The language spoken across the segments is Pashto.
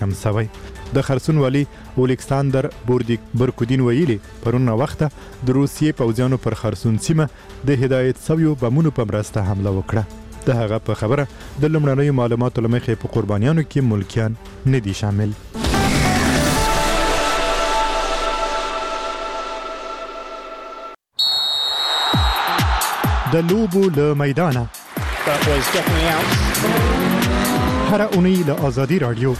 کم شوی. د خرسون والی اولکساندر برکودین ویلي پرون وخته د روسیې پوځیانو پر خرسون سیمه د هدایت شویو بمونو په مرسته حمله وکړه. د هغه په خبره د لومړنیو معلوماتو له مخې په قربانیانو کې ملکیان نه دي شامل. د لوبو له میدانه هر اونۍ له آزادي رادیو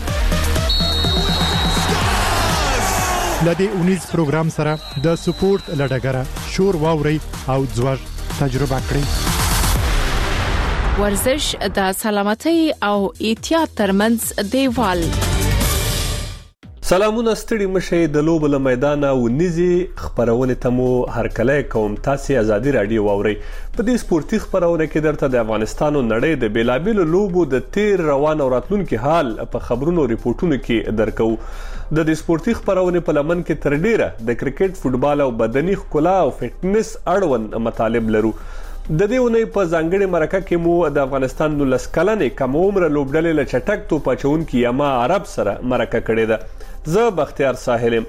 لدې اونیز پروګرام سره د سپورت لډګره شور واوري او ځوږ تجربه کړئ. ورزش د سلامتۍ او احتیاط ترمنځ دیوال. سلامونه ستړي مشه د لوبو له میدانه او نيزي خبرونه تمو هرکله کوم تاسو آزادي رادیو واوري. په دې سپورتي خبرونه کې درته د افغانستان او نړۍ د بیلابل لوبو د تیر روان او راتلونکي حال په خبرونو ریپورتونو کې درکو. د دې سپورتي خبرونه په لمن کې تر ډیره د کرکټ، فوتبال او بدني ښکلا او فټنس اړوند مطالب لرو. د دې ونې په ځانګړي مرکه کې مو د افغانستان نو لسکلنې کم عمر لوبډلې له چټک تو پچون کې یما عرب سره مرکه کړې ده. زه بختیار ساحلم.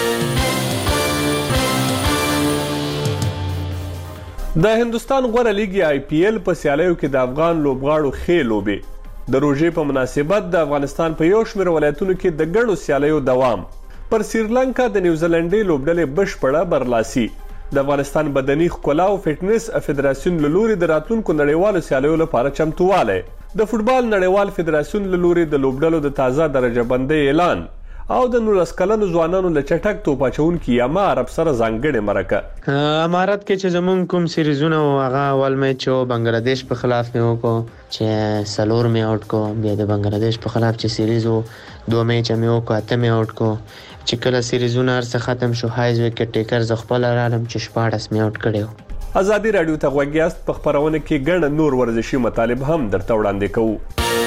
د هندستان غوړه لیګي IPL په سیالیو کې د افغان لوبغاړو ښې لوبې. د روژې په مناسبت د افغانستان په یو شمېر ولایتونو کې د ګڼو سیالیو دوام. پر سریلانکا د نیوزیلنډي لوبډلې بشپړه برلاسي. د افغانستان بدني ښکلا او فټنس فدراسیون له لوري د راتلونکو نړیوالو سیالیو لپاره چمتووالی. د فوتبال نړیوال فدراسیون له لوري د لوبډلو د تازه درجه بندۍ اعلان او د 19 کلنو ځوانانو له چټک توپ اچونکي یما عرب سره ځانګړې مرکه. امارات کې چې زمون کوم سیریزونه او هغه اول میچ او بنگلاديش په خلاف مې وکړو چې سلور مې آوټ کو. بیا د بنگلاديش په خلاف چې سیریز وو 2 میچ مې وکړو 8 مې آوټ کو. چې کله سیریزونه هرڅه ختم شو هایز وکټ ټیکر ز خپل رالم چې 14 مې آوټ کړو. آزادي رادیو ته غوږیاست. په خبرونه کې ګڼ نور ورزشي مطالب هم درته وړاندې کوو.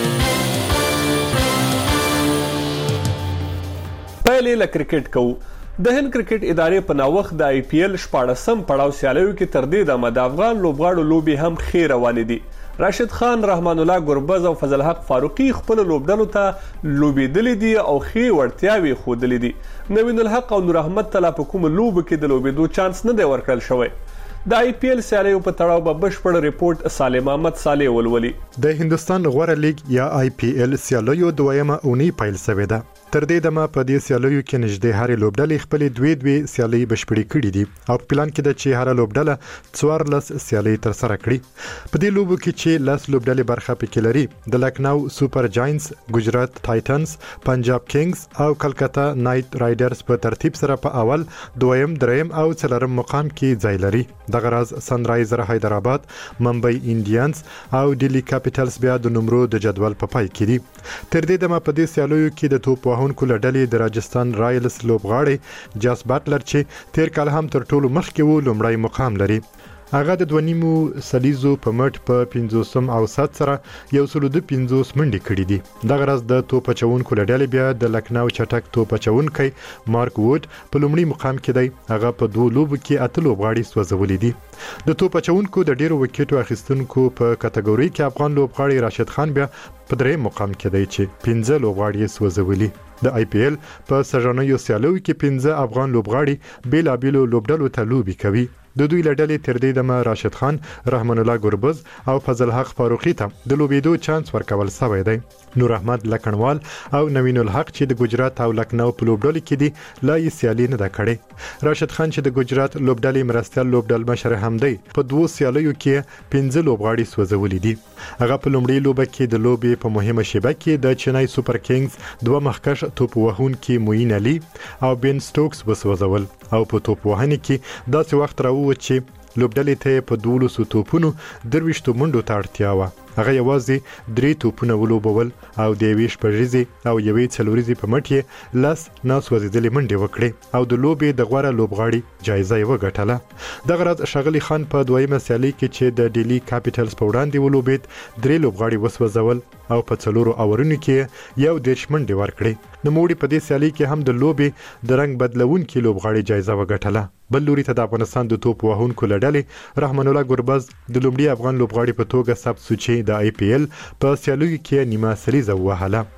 پایلې له کرکټ کوو. د هند کرکټ ادارې په ناوخت د IPL 14م پړاو سیالیو کې تر دې دمه د افغان لوبغاړو لوبې هم ښې روانې دي. راشد خان، رحمان الله ګربز او فضل حق فاروقي خپل لوبډلو ته لوبېدلې دي او ښې وړتیاوې ښودلې دي. نوین الحق او نور احمد ته لا په کومه لوبه کې د لوبېدو چانس نه دی ورکړل شوی. د IPL سیالیو په تړاو به بشپړ ریپورت سالم احمد صالح ولولي. د هندستان غوړه لیګ یا IPL سیالیو دویمه اونۍ پیل شوې ده. تر دې دمه په دې سیالیو کې نږدې هرې لوبډلې خپلې دوه سیالۍ بشپړې کړې دي او په پلان کې ده چې هره لوبډله 14 سیالۍ ترسره کړي. په دې لوبو کې چې 10 لوبډلې برخه پکې لري د لکنو سوپر جاینټس، ګجرات ټایټنز، پنجاب کینګز او کلکتا نایټ رایډرز په ترتیب سره په اول، دویم، دریم او څلورم مقام کې ځای لري. دغه راز سنرایزر حیدرآباد، ممبئی انډینز او ډیلی کاپیټلز بیا د نمرو د جدول په پای کې دي. تر دې دمه په دې سیالیو کې د توپ وهونکو له ډلې د راجستان رایلز لوبغاړی جاس باټلر چې تیر کال هم تر ټولو مخکې وو لومړی مقام لري. هغه د 2.5 سلیزو په مټ په 50 او 7 سره 150 منډې کړې دي. دغه راز د توپ اچونکو له ډلې بیا د لکنو چټک توپ اچونکی مارک وود په لومړي مقام کې دی. هغه په 2 لوبو کې 8 لوبغاړي سوځولي دي. د توپ اچونکو د ډیرو وکټو اخیستونکو په کټګوري کې افغان لوبغاړي راشد خان بیا په دریم مقام کې دی چې 15 لوبغاړي سوځولي. د IPL په سژانیو سیالیو کې 15 افغان لوبغاړي بیلابیلو لوبډلو ته لوبي کوي. د دوی له ډلې تر دې دمه راشد خان، رحمان الله ګربز او فضل حق فاروقي ته د لوبېدو چانس ورکول شوی دی. نور احمد لکنوال او نوین الحق چې د ګجرات او لکنو په لوبډلې کې دي لا یې سیالي نه ده کړې. راشد خان چې د ګجرات لوبډلې مرستیال لوبډل مشر هم دی په 2 سیالیو کې 15 لوبغاړي سوځولي دي. هغه په لومړي لوبه کې د لوبې په مهمه شیبه کې د چنای سوپر کینګز 2 مخکش توپ وهونکي موین علي او بن سټوکس وسوځول او په توپ وهنې کې داسې وخت راووت چې لوبډلې ته په 12 توپونو 23 منډو ته اړتیا وه. هغه یوازې 3 توپونه ولوبول او د 20 شپږیزې او 1 څلوریزې په مټ یې 10 ناسوځېدلې منډې وکړې او د لوبې د غوره لوبغاړي جایزه یې وګټله. دغه راز شغلي خان په دویمه سیالۍ کې چې د ډیلی کاپیټلز په وړاندې ولوبېد 3 لوبغاړي وسوځول او په 4 اورونو کې 1 منډې ورکړې. نوموړي په دې سیالۍ کې هم د لوبې د رنګ بدلونکي لوبغاړي جایزه وګټله. بل لوري ته د افغانستان د توپ وهونکو له ډلې رحمان الله ګربز د لومړي افغان لوبغاړي په توګه ثبت شو چې د IPL په سیالیو کې نیمه سریزه ووهله.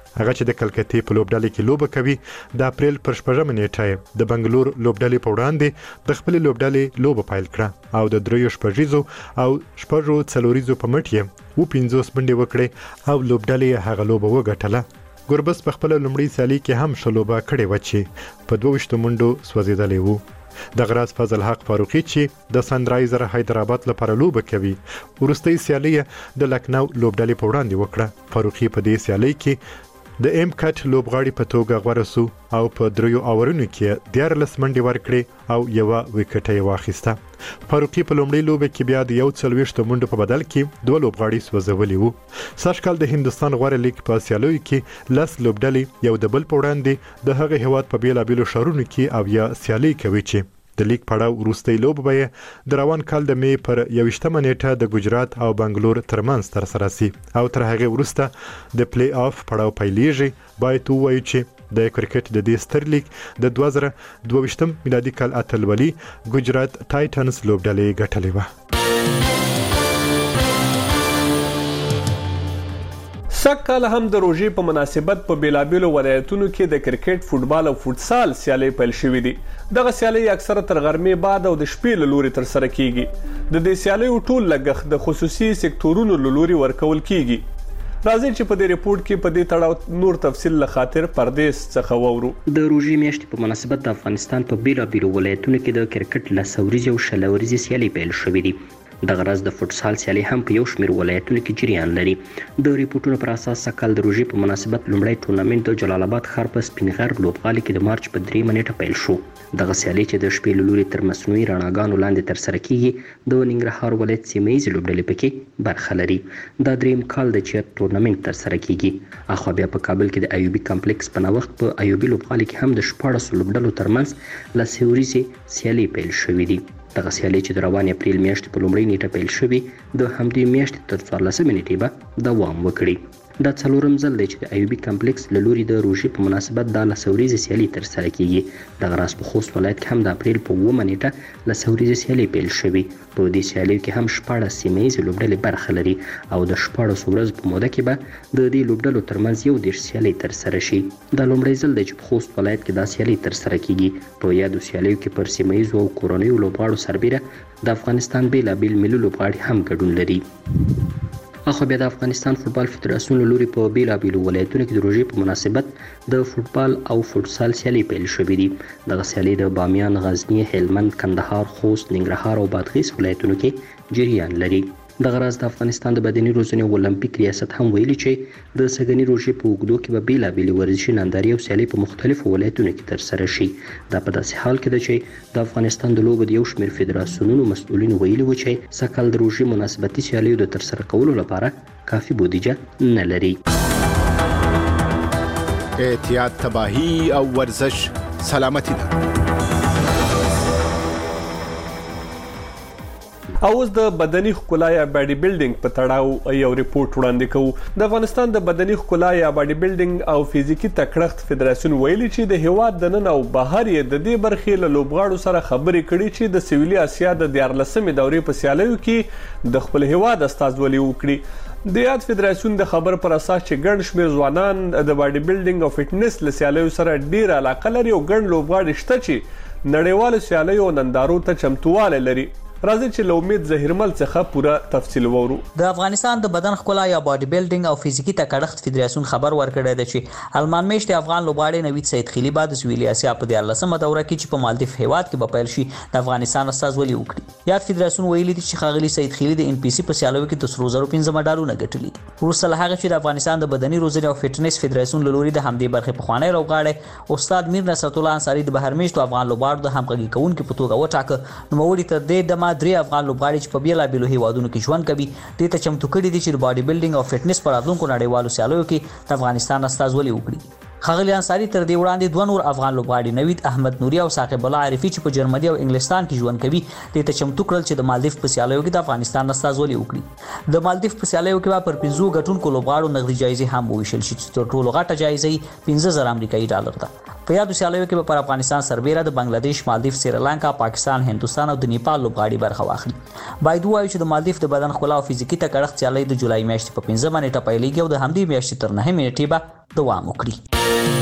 هغه چې د کلکتې په لوبډلې کې لوبه کوي د اپریل پر 4 نیټه د بنگلور لوبډلې په وړاندې د خپل لوبډلې لوبه پیل کړه او د دریو شپږیزو او شپږو څلوریزو په مټ یې 50 منډې وکړې او لوبډلې هغه لوبه وګټله. ګوربس په خپل لومړی سیالي کې هم شلوبه کړې و چې په 22 منډو سوځیدلې وو. د غراس فضل حق فاروقي چې د سنرایزر حیدرآباد لپاره لوبه کوي ورستۍ سیالي د لکنو لوبډلې په وړاندې وکړه. فاروقي په دې سیالي کې د ایم کټ لوبغاړي په توګه غوړه سو او په 3 اورونو کې 14 منډې ورکړې او یو وکټ یې واخیسته. فاروقي په لومړي لوبه کې بیا د 40 منډو په بدل کې 2 لوبغاړي سوځولي وو. سږکال د هندستان غوړه لیګ په سیالیو کې لس لوبډلې یو د بل په وړاندې د هغه هیواد په بیلابیلو شهرونو کې او یا سیالي کوي چې د لیګ پړاو وروستۍ لوبه به د روان کال د می پر 21 نیټه د ګجرات او بنگلور ترمنځ تر سره شي او تر هغه وروسته د پلی آف پړاو پیلېږي. باید ووایو چې د کرکټ د دې ستر لیګ د 2022 میلادي کال اتلولي ګجرات ټایټنز لوبډلې ګټلې و. سږکال هم د روژې په مناسبت په بیلابیلو ولایتونو کې د کرکټ، فوټبال او فوټسال سیالۍ پیل شوې دي. دغه سیالۍ اکثره تر غرمې بعد او د شپې له لوري تر سره کیږي. د دې سیالیو ټول لګښت د خصوصي سکتورونو له لوري ورکول کیږي. راځي چې په دې ریپورت کې په دې تړاو نور تفصیل له خاطر پردیس څخه وورو. د روژې میاشتې په مناسبت د افغانستان په بیلابیلو ولایتونو کې د کرکټ لسوريزي او شلوريزي سیالۍ پیل شوې دي. د غرض د فوټسال سیالي هم په یو شمېر ولایتونو کې جریان لري. د ریپورتونو پر اساس سږکال د روژې په مناسبت لومړی ټورنمنټ د جلال آباد ښار په سپین غر لوبغالي کې د مارچ په 3 نیټه پیل شو. دغه سیالي چې د شپې له لوري تر مصنوعي رڼاګانو لاندې ترسره کیږي د ننګرهار ولایت سیمه ییزې لوبډلې پکې برخه لري. دا دریم کال دی چې ټورنمنټ ترسره کیږي. اخوا بیا په کابل کې د ایوبي کمپلیکس په نوښت په ایوبي لوبغالي کې هم د 14 لوبډلو ترمنځ لسوريزي سیالي پیل شوې دي. دغه سیالي چې د روان اپریل میاشتې په لومړۍ نیټه پیل شوې د همدې میاشتې تر 14 نیټې به دوام وکړي. دا څلورم ځل دی چې د ایوبي کمپلیکس له لوري د روژې په مناسبت دا لسوريزي سیالي ترسره کیږي. دغه راز په خوست ولایت کې هم د اپریل په 9 نیټه لسوريزي سیالي پیل شوې. په دې سیالیو کې هم 14 سیمه ییزې لوبډلې برخه لري او د 14 ورځو په موده کې به د دې لوبډلو ترمنځ 11 سیالۍ ترسره شي. دا لومړی ځل دی چې په خوست ولایت کې دا سیالي ترسره کیږي. په یادو سیالیو کې پر سیمه ییزو او کورنیو لوبغاړو سربیره د افغانستان بیلابیل ملي لوبغاړي هم ګډون لري. اخو بیا د افغانستان فوټبال فدراسیون له لوري په بیلابیلو ولایتونو کې د روژې په مناسبت د فوټبال او فوټسال سیالۍ پیل شوې دي. دغه سیالۍ د بامیان، غزنی، هلمند، کندهار، خوست، ننګرهار او بادغیس ولایتونو کې جریان لري. دغه راز د افغانستان د بدني روزنې او اولمپیک ریاست هم ویلي چې د سږني روژې په اوږدو کې به بیلابیلې ورزشي نندارې او سیالۍ په مختلفو ولایتونو کې ترسره شي. دا په داسې حال کې ده چې د افغانستان د لوبو د یو شمېر فدراسیونونو مسؤلین ویلي وو چې سږکال د روژې مناسبتي سیالیو د ترسره کولو لپاره کافي بودیجه نه لري. احتیاط، تباهي او ورزش سلامتی ده. او اوس د بدني ښکلا یا باډي بلډینګ په تړاو یو ریپورت وړاندې کوو. د افغانستان د بدني ښکلا یا باډي بلډینګ او فزیکي تکړښت فدراسیون ویلي چې د هیواد د نن او بهر یې د دې برخې له لوبغاړو سره خبرې کړي چې د سویلي اسیا د 14مې دورې په سیالیو کې د خپل هیواد استازولي وکړي. د یاد فدراسیون د خبر پر اساس چې ګڼ شمېر ځوانان د باډي بلډینګ او فټنس له سیالیو سره ډیر علاقه لري او ګڼ لوبغاړي شته چې نړیوالو سیالیو نندارو ته چمتوالی لري. راځي چې له امید زهیرمل څخه پوره تفصیل وورو. د افغانستان د بدن ښکلا یا باډي بلډینګ او فزیکي تکړښت فدراسیون خبر ورکړی دی چې المان میشت افغان لوبغاړی نوید سید خیلی بعد د سویلي اسیا په 14مه دوره کې چې په مالدیف هیواد کې به پیل شي د افغانستان استازولي وکړي. یاد فدراسیون ویلي دی چې ښاغلي سید خیلی د ان پی سي په سیالیو کې د سرو زرو 15 مډالونه ګټلي دي. وروسته له هغه چې د افغانستان د بدني روزنې او فټنس فدراسیون له لوري د همدې برخې پخوانی لوبغاړی استاد میر نصرت الله انصاري د بهر میشتو افغان لوبغاړو د همغږي کوونکي په توګه وټاکه. نوموړي تر دې دمه 3 افغان لوبغاړي چې په بیلابیلو هیوادونو کې ژوند کوي دې ته چمتو کړي دي چې د باډي بلډینګ او فټنس په راتلونکو نړیوالو سیالیو کې د افغانستان استازولي وکړي. ښاغلي انصاري تر دې وړاندې 2 نور افغان لوبغاړي نوید احمد نوري او ثاقب الله عارفي چې په جرمني او انګلستان کې ژوند کوي دې ته چمتو کړل چې د مالدیف په سیالیو کې د افغانستان استازولي وکړي. د مالدیف په سیالیو کې به پر 15 ګټونکو لوبغاړو نقدي جایزې هم وویشل شي چې تر ټولو غټه جایزه $15,000 ده. په یادو سیالیو کې به پر افغانستان سربېره د بنگلاديش، مالدیف، سریلانکا، پاکستان، هندوستان او د نیپال لوبغاړي برخه واخلي. باید وایو چې د مالدیف د بدن ښکلا او فزیکي تکړښت سیالۍ د جولای میاشتې په 15 نیټه پیلېږي او د همدې میاشتې تر 9 نیټې به دوام وکړي.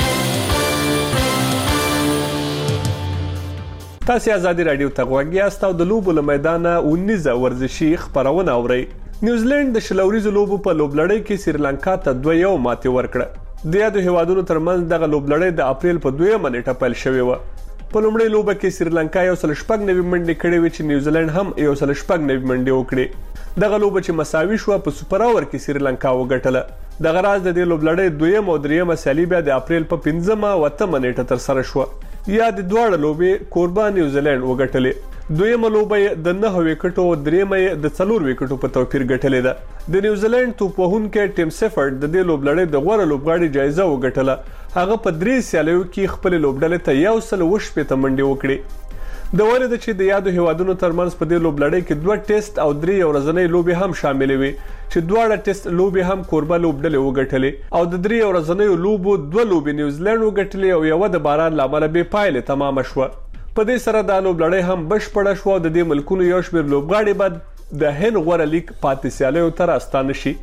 تاسو آزادي رادیو ته غوږ یاست او د لوبو له میدانه 19 ورزشي خبرونه اورئ. نیوزیلند د شلوريزو لوبو په لوبلړۍ کې سریلانکا ته 2-1 ماتې ورکړه. د یادو هیوادونو ترمنځ دغه لوبلړۍ د اپریل په 2 نیټه پیل شوې و. په لومړۍ لوبه کې سریلانکا 196 منډې کړې وې چې نیوزیلند هم 196 منډې وکړې. دغه لوبه چې مساوي شو په سوپر اوور کې سریلانکا وګټله. دغه راز د دې لوبلړۍ 2 او 3 سیالي بیا د اپریل په 15 او 8 نیټه تر سره شو. یا د دواړه لوبې کوربا نیوزیلند وګټلې. دویمه لوبه د 9 وکټو او دریمه د 4 وکټو په توپیر ګټلې ده. د نیوزیلند توپ وهونکی ټیم سیفرد د دې لوبلړۍ د غوړه لوبغاړي جایزه وګټله. هغه په 3 سیالیو کې خپل لوبډلې ته 118 منډې وکړې. د وارد چې د یادو هیوادونو ترمنځ په دې لوبلړۍ کې 2 ټیسټ او 3 ورځنۍ لوبې هم شامل وي چې دواړه ټیسټ لوبې هم کوربا لوبډلې وګټلې او د 3 ورځنۍ لوبو 2 لوبې نیوزیلند وګټلې او یو د باران لامل به پایله تمام شوه. په دې سره د لوبلړۍ هم بشپړه شو او د دې ملکونو یو شمېر لوبغاړي بعد د هند غوړه لیګ پاتې سیالیو ته راستانه شي.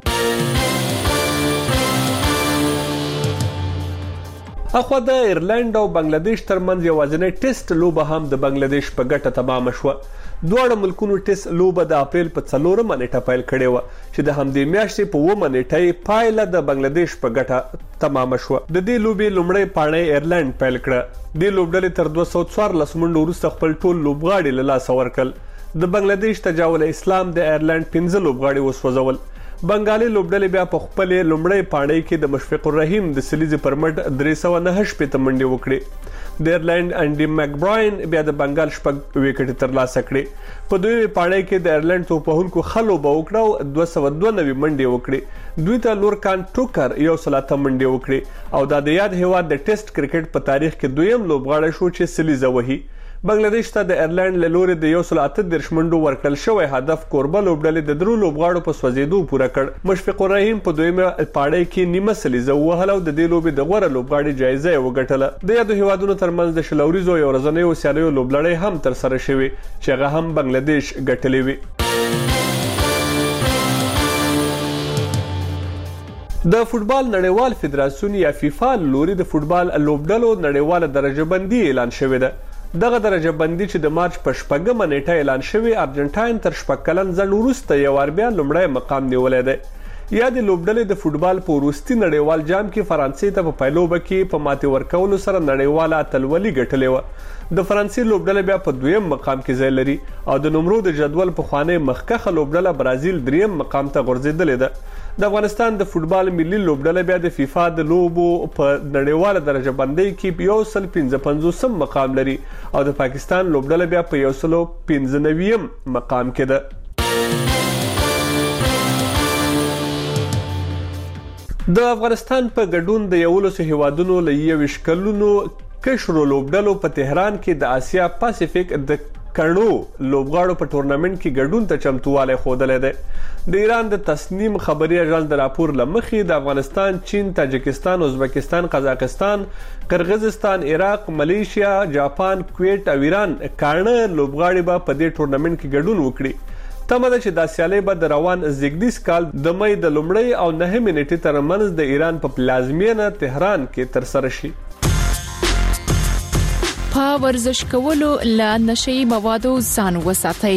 اخوا د ایرلند او بنگلاديش ترمنځ یوازینی ټیسټ لوبه هم د بنگلاديش په ګټه تمام شوه. دواړه ملکونو ټیسټ لوبه د اپریل په 4 نیټه پیل کړې و چې د همدې میاشتې په 9 نیټه پایله د بنگلاديش په ګټه تمام شوه. د دې لوبې لومړی پاڼۍ ایرلند پیل کړه. د لوبډلې تر 214 منډو وروسته خپل ټول لوبغاړي له لاسه ورکړل. د بنگلاديش تجاول اسلام د ایرلند 15 لوبغاړي وسوځول. بنگالي لوبډلې بیا په خپل لومړی پاڼۍ کې د مشفق الرحیم د سلیزي پر مټ 309 منډې وکړې. د ایرلند انډي مکبراین بیا د بنگال شپږ وکټې ترلاسه کړې. په دوی پاڼۍ کې د ایرلند توپوهونکو خلو به وکړه او 292 منډې وکړې. دوی ته لورکان ټوکر 108 منډې وکړې او دا د یاد هیواد د ټیسټ کرکټ په تاریخ کې دویم لوبغاړی شو چې سلیزه وهي. بنگلاديش ته د ایرلند له لوري د 138 منډو ورکړل شوی هدف کوربه لوبډلې د درو لوبغاړو په سوځېدو پوره کړ. مشفق الرحیم په دویمه پاڼۍ کې نیمه سلیزه وهله او د دې لوبې د غوره لوبغاړي جایزه یې وګټله. د یادو هیوادونو ترمنځ د شلوريزو یو ورځنیو سیالیو لوبلړۍ هم تر سره شوې چې هغه هم بنگلاديش ګټلې وي. د فوتبال نړیوال فدراسیون یا فیفا لوري د فوتبال لوبډلو نړیواله درجه بندي اعلان شوې ده. دغه درجه بندي چې د مارچ په 4 نیټه اعلان شوی ارجنټاین تر 4 کلن ځنډ وروسته یو وار بیا لومړی مقام نیولی دی. یا د لوبډلې د فوتبال په وروستي نړیوال جام کې فرانسې ته په پیلوبه کې په ماتې ورکولو سره نړیواله اتلولي ګټلې وه. د فرانسې لوبډله بیا په 2م مقام کې ځای لري او د نمرو د جدول پخوانی مخکښه لوبډله برازیل 3م مقام ته غورځېدلې ده. د افغانستان د فوتبال ملي لوبډله بیا د فیفا د لوبو په نړیواله درجه بندۍ کې 155 مقام لري او د پاکستان لوبډله بیا په 195 مقام کې ده. د افغانستان په ګډون د 11 هیوادونو له 21 کلونو کشرو لوبډلو په تهران کې د آسیا پاسفیک د کڼو لوبغاړو په ټورنمنت کې ګډون ته چمتووالی ښودلی دی. د ایران د تصنیم خبري اژانس د راپور له مخې د افغانستان، چین، تاجکستان، ازبکستان، قزاقستان، قرغیزستان، عراق، ملیشیا، جاپان، کویت او ایران کاڼه لوبغاړي به په دې ټورنمنت کې ګډون وکړي. تمه ده چې دا سیالۍ به د روان زیږدیز کال د مې د لومړۍ او 9 نیټې ترمنځ د ایران په پلازمینه تهران کې ترسره شي. په ورزش کولو له نشئی موادو ځان وساتئ.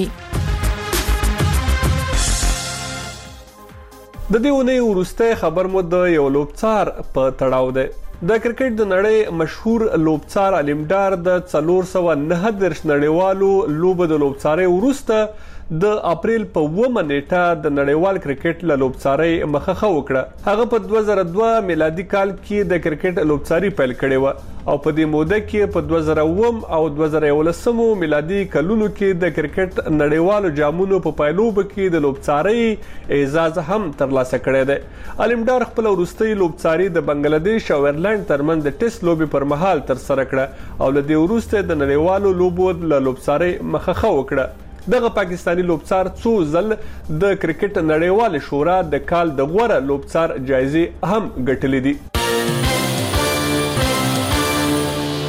د دې ونې وروسته خبر مو د یو لوبڅار په تړاو دی. د کرکټ د نړۍ مشهور لوبڅار علمدار د 439 نړیوالو لوبو د لوبڅارۍ وروسته د اپریل په 9 نیټه د نړیوال کرکټ له لوبڅارۍ مخه وکړه. هغه په 2002 میلادي کال کې د کرکټ لوبڅاري پیل کړې و او په دې موده کې په 2009 او 2011 میلادي کلونو کې د کرکټ نړیوالو جامونو په پایلوبه کې د لوبڅارۍ اعزاز هم ترلاسه کړی دی. علمدار خپل وروستۍ لوبڅاري د بنگلاديش او ایرلند ترمنځ د ټیسټ لوبې پر مهال ترسره کړه او له دې وروسته د نړیوالو لوبو له لوبڅارۍ مخه وکړه. دغه پاکستانی لوبڅار څو ځل د کرکټ نړیوال شورا د کال د غوره لوبڅار جایزې هم ګټلې دي.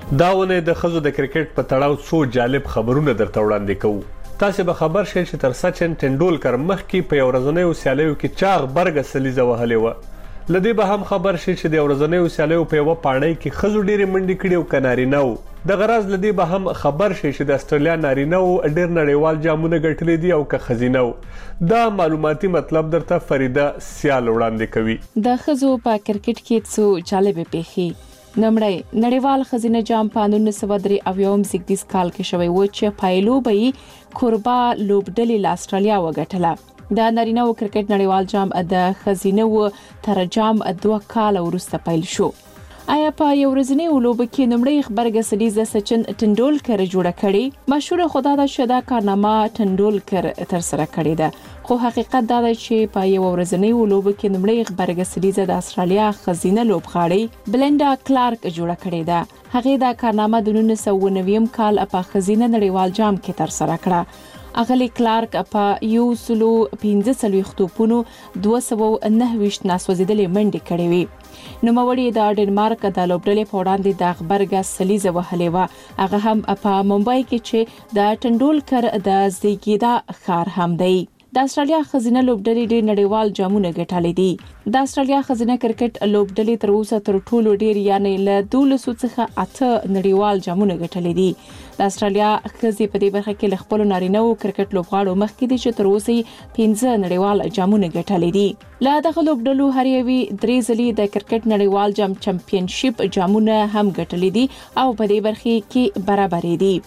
داونه د خزو د کرکټ په تړاو څو جالب خبرونه درته وړاندې کوو. تاسو به خبر شئ چې تر سچن ټنډولکر مخکې په یو ورځنیو سیالیو کې چاغ برګه سلیزه وهلې وه. لدې به هم خبر شئ چې د ورځنیو سیالیو په یو پاڼۍ کې خزو ډېرې منډې کړې او کنارینه وو. د غراز لدې به هم خبر شئ چې د استرالیا نارینه وو ډېر نړیوال جامونه ګټلې دي او که خزینه وو. دا معلوماتي مطلب درته فریده سیال وړاندې کوي. د خزو په کرکټ کې څو جالب پیښې. نمړی نړیوال خزینه جام په 1993 کال کې شوی و چې پایلو به کوربا لوبډلې له استرالیا وګټله. د نارینه و کرکټ نړیوال جام د خزینه و تر جام 2 کال وروسته پیل شو. آیا په یو ورځنی لوب کې نمړی خبرګه سلیزه سچن ټنډولکر جوړه کړي؟ مشهور خدای دا شدا کارنامه ټنډولکر تر سره کړی ده. خو حقیقت دا دی چې په یو ورځنی لوب کې نمړی خبرګه سلیزه د استرالیا خزینه لوبغاړي بلنډا کلارک جوړه کړې ده. هغه دا کارنامه د 1990 کال په خزینه نړیوال جام کې تر سره کړه. اغلی کلارک په 145 توپونو 229 ناسوځیدلې منډې کړې وي. نو موري د ډنمارک د لوبډلې په وړاندې د خبرګه سلیزه وهلې و. هغه هم په ممبئی کې چې د ټنډولکر د زیګیدا ښار هم دی. د استرالیا خزینه لوبډلې ډېر نړیوال جامونه ګټلې دي. د استرالیا خزینه کرکټ لوبډلې تر اوسه تر ټولو ډېر یعنی له 1200 څخه 8 نړیوال جامونه ګټلې دي. د استرالیا خزې په دې برخه کې له خپل نارینه و کرکټ لوبغاړو مخکې دي چې تر اوسه 15 نړیوال جامونه ګټلې دي. له دغه لوبډلو هر یوې 3 ځلې د کرکټ نړیوال جام چمپیونشیپ جامونه هم ګټلې دي او په دې برخه کې برابرې دي.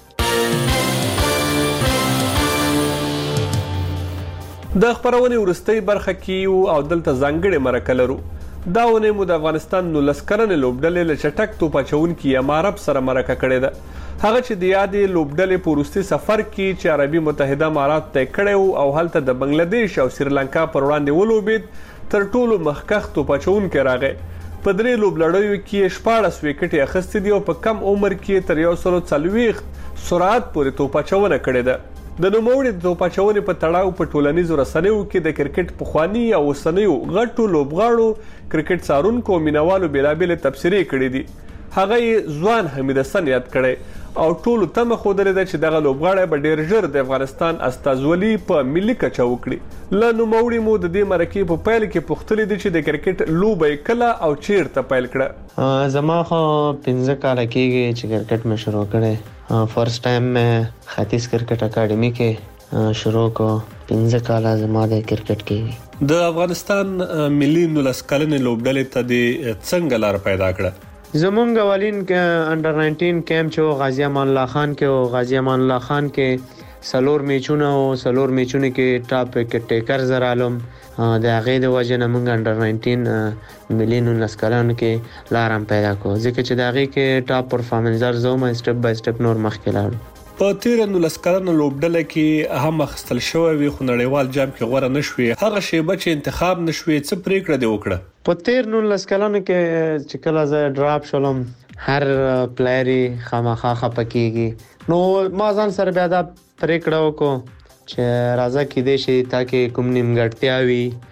د خبرونې ورستۍ برخه کې او دلته ځانګړې مرکه لرو. دا ونه مو د افغانستان 19 کلنې لوبډلې له چټک توپ اچونکي امارب سره مرکه کړې ده. هغه چې د یادې لوبډلې په وروستي سفر کې چې عربي متحده امارات ته کړو او هلته د بنگلاديش او سریلانکا پر وړاندې ولوبید تر ټولو مخکخ توپ اچونکي راغی. په درې لوبلړیو کې 14 وکټې اخیستې دي او په کم عمر کې تر 140 سرعت پورې توپ اچونه کړې ده. د نوموړي د توپ اچونې په تړاو په ټولنیزو رسنیو کې د کرکټ پخوانی او اوسنیو غټو لوبغاړو کرکټ څارونکو مینوالو بیلابل تبصرې کړې دي. هغه ځوان حمید حسن یاد کړي او ټولو تمه خوده ده چې دغه لوبغاړی به ډیر ژر د افغانستان استازولي په ملي کچه وکړي. له نوموړي مو د دې مرکې په پیل کې پوښتنې دي چې د کرکټ لوبه کله او چیرته پیل کړه. زما خو 15 کال کېږي چې کرکټ مې شروع کړی. فرست ټایم مې ختیځ کرکټ اکیډمي کې شروع کو. 15 کال زما د کرکټ کې. د افغانستان ملي 19 کلنې لوبډلې ته د څنګه لار پیدا کړه؟ زمونږ اولین انډر 19 کیمپ چې غازی امان الله خان کې او غازی امان الله خان کې سلور میچونه کې ټاپ وکټ ټیکر زر عالم د هغه د وجه نه موږ انډر 19 ملي 19 کلن کې لارم پیدا کو ځکه چې د هغه کې ټاپ پرفارمنسر زوم سټپ بای سټپ نور مخکې لاړو. په 19 کلن لوبډله کې هم خستل شوی وي خو نړیوال جام کې غوړه نشوي. هغه شیبه چې انتخاب نشوي څه پریکړه دی وکړه؟ په 19 کلن کې چې کله زه ډراپ شولم هر پلیری خامخا خپکیږي نو ما ځان سره بیا دا پریکړه وکړه چې راځه کې دې شي تاکي کوم نیمګړتیا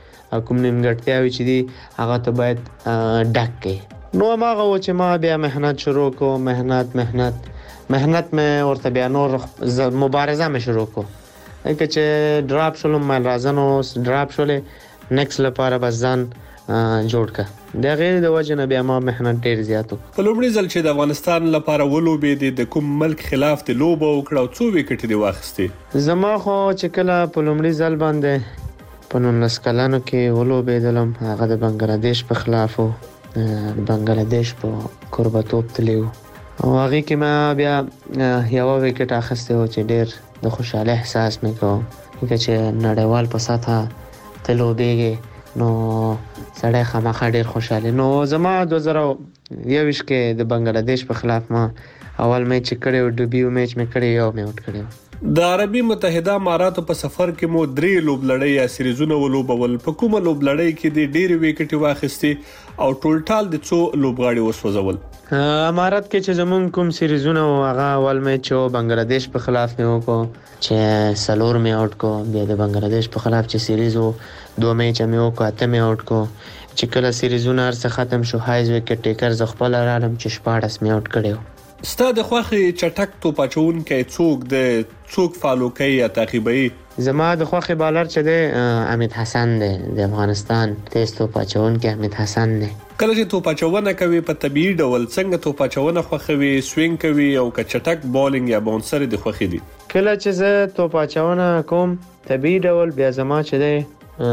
وي چې دی هغه ته باید ډک کې. نو ما غو چې ما بیا مهنت شروع کو مهنت مې ورته بیا نور مبارزه مې شروع کو. لکه چې ډراپ شولم مې راځنو ډراپ شولې نیکس لپاره بس ځان جوړ کا. د غیر د وجه نه بیا ما مهنت ډیر زیاتو. په لومړي ځل چې د افغانستان لپاره ولوبې د کوم ملک خلاف د لوبو وکړه او څو وکټې دی واخیستې؟ زما خو چې کله په لومړي ځل باندې په 19 کلانو کې ولوبېدلم هغه د بنگلاديش په خلاف او بنگلاديش په کوربتوب تلیو او هغه کې ما بیا یو وکټ اخیسته او چې ډیر د خوشاله احساس مې کو چې نړیوال په ساته تلوبېږي نو سړی خامخا ډیر خوشاله. نو زما 2021 کې د بنگلاديش په خلاف ما اول میچ کړی ډیبیو میچ مې کړی یو مې آوټ کړی. د عربي متحده اماراتو په سفر کې مو 3 لوبلړۍ یا سریزونه ولوبول. په کومه لوبلړۍ کې د ډیر وکټي واخیستي او ټولټال د څو لوبغاړي وسوځول؟ امارات کې چې زمون کوم سریزونه هغه اول میچ او بنگلاديش په خلاف مې وکړو چې سلور مې آوټ کو. بیا د بنگلاديش په خلاف چې سریزو 2 میچ مې وکړو 8 مې آوټ کو. چې کله سریزونه هر څه ختم شو هایز وکټ ټیکر ز خپل رالم چې 14 مې آوټ کړو. ستاسو د خوښي چټک توپ اچونکی څوک د څوک فالو کوي یا تعقیبوي؟ زما د خوښي بالر چې دی حمید حسن دی د افغانستان تیز توپ اچونکی حمید حسن دی. کله چې توپ اچونه کوي په طبيعي ډول څنګه توپ اچونه خوښوي، سوینګ کوي او که چټک بالینګ یا باونسر د خوښي دي؟ کله چې زه توپ اچونه کوم طبيعي ډول بیا زما چې دی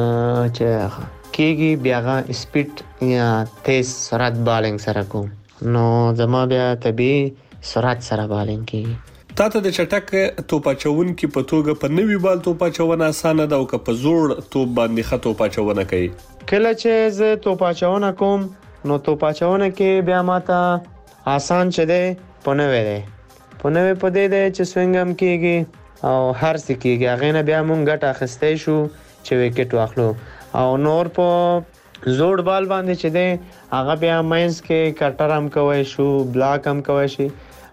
چې کېږي بیا غا سپیډ یا تیز سرعت بالینګ سره کوم نو زما بیا طبيعي سرعت سره بالینګ کېږي. تاسو د چټک توپ اچونکي په توګه په نوي بال توپ اچونه اسانه ده او که په زوړ توپ باندې ښه توپ اچونه کوي؟ کله چې زه توپ اچونه کوم نو توپ اچونه کې بیا ماته آسان چې دی په نوې دی په دې دی چې سوینګ هم کېږي او هر څه کېږي. هغې نه بیا مونږ ګټه اخیستی شو چې وکټ واخلو او نور په زوړ بال باندې چې دی هغه بیا مینز کې کټر هم کوی شو، بلاک هم کوی شي،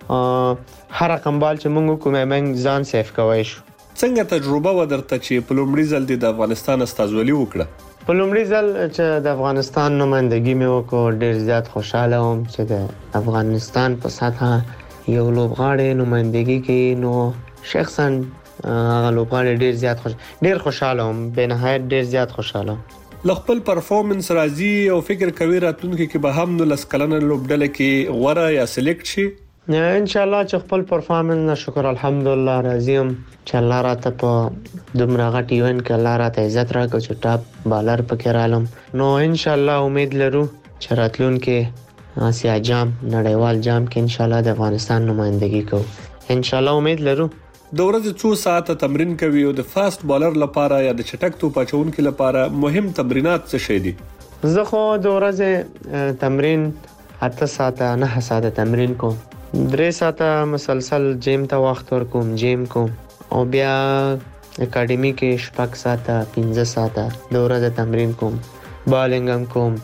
هر رقم بال چې مونږ کومه مونږ ځان سیف کوی شو. څنګه تجربه ودرته چې په لومړي ځل د افغانستان استازولي وکړه؟ په لومړي ځل چې د افغانستان نمائندګي مې وکړ ډېر زیات خوشاله وم چې د افغانستان په سطحه یو لوبغاړی نمائندګي کوي نو شخصا هغه لوبغاړی ډېر خوشاله وم، به نهایت ډېر زیات خوشاله وم. خپل پرفورمنس راځي او فکر کوي راتلونکي کې به هم 19 کلنه لوبډله کې غوړه یا سلیکټ شي؟ ان شاء الله چې خپل پرفورمنس شکر الحمدلله راضیم چې الله راته په دومره غټ ایونت کې الله راته عزت راکړ چې ټاپ بالر پکې رالم نو ان شاء الله امید لرو چې راتلونکي آسیا جام نړیوال جام کې ان شاء الله د افغانستان نمائندګي کوو. ان شاء الله امید لرو. د ورځې څو ساعته تمرین کوي او د فاست بالر لپاره یا د چټک توپ اچونکي لپاره مهم تمرینات څه شي دي؟ زه خو د ورځې تمرین 8 ساعته 9 ساعته تمرین کوم، 3 ساعته مسلسل جیم ته وخت ورکوم، جیم کوم او بیا اکیډمي کې 6 ساعته 15 ساعته د ورځې تمرین کوم، بالینګ هم کوم،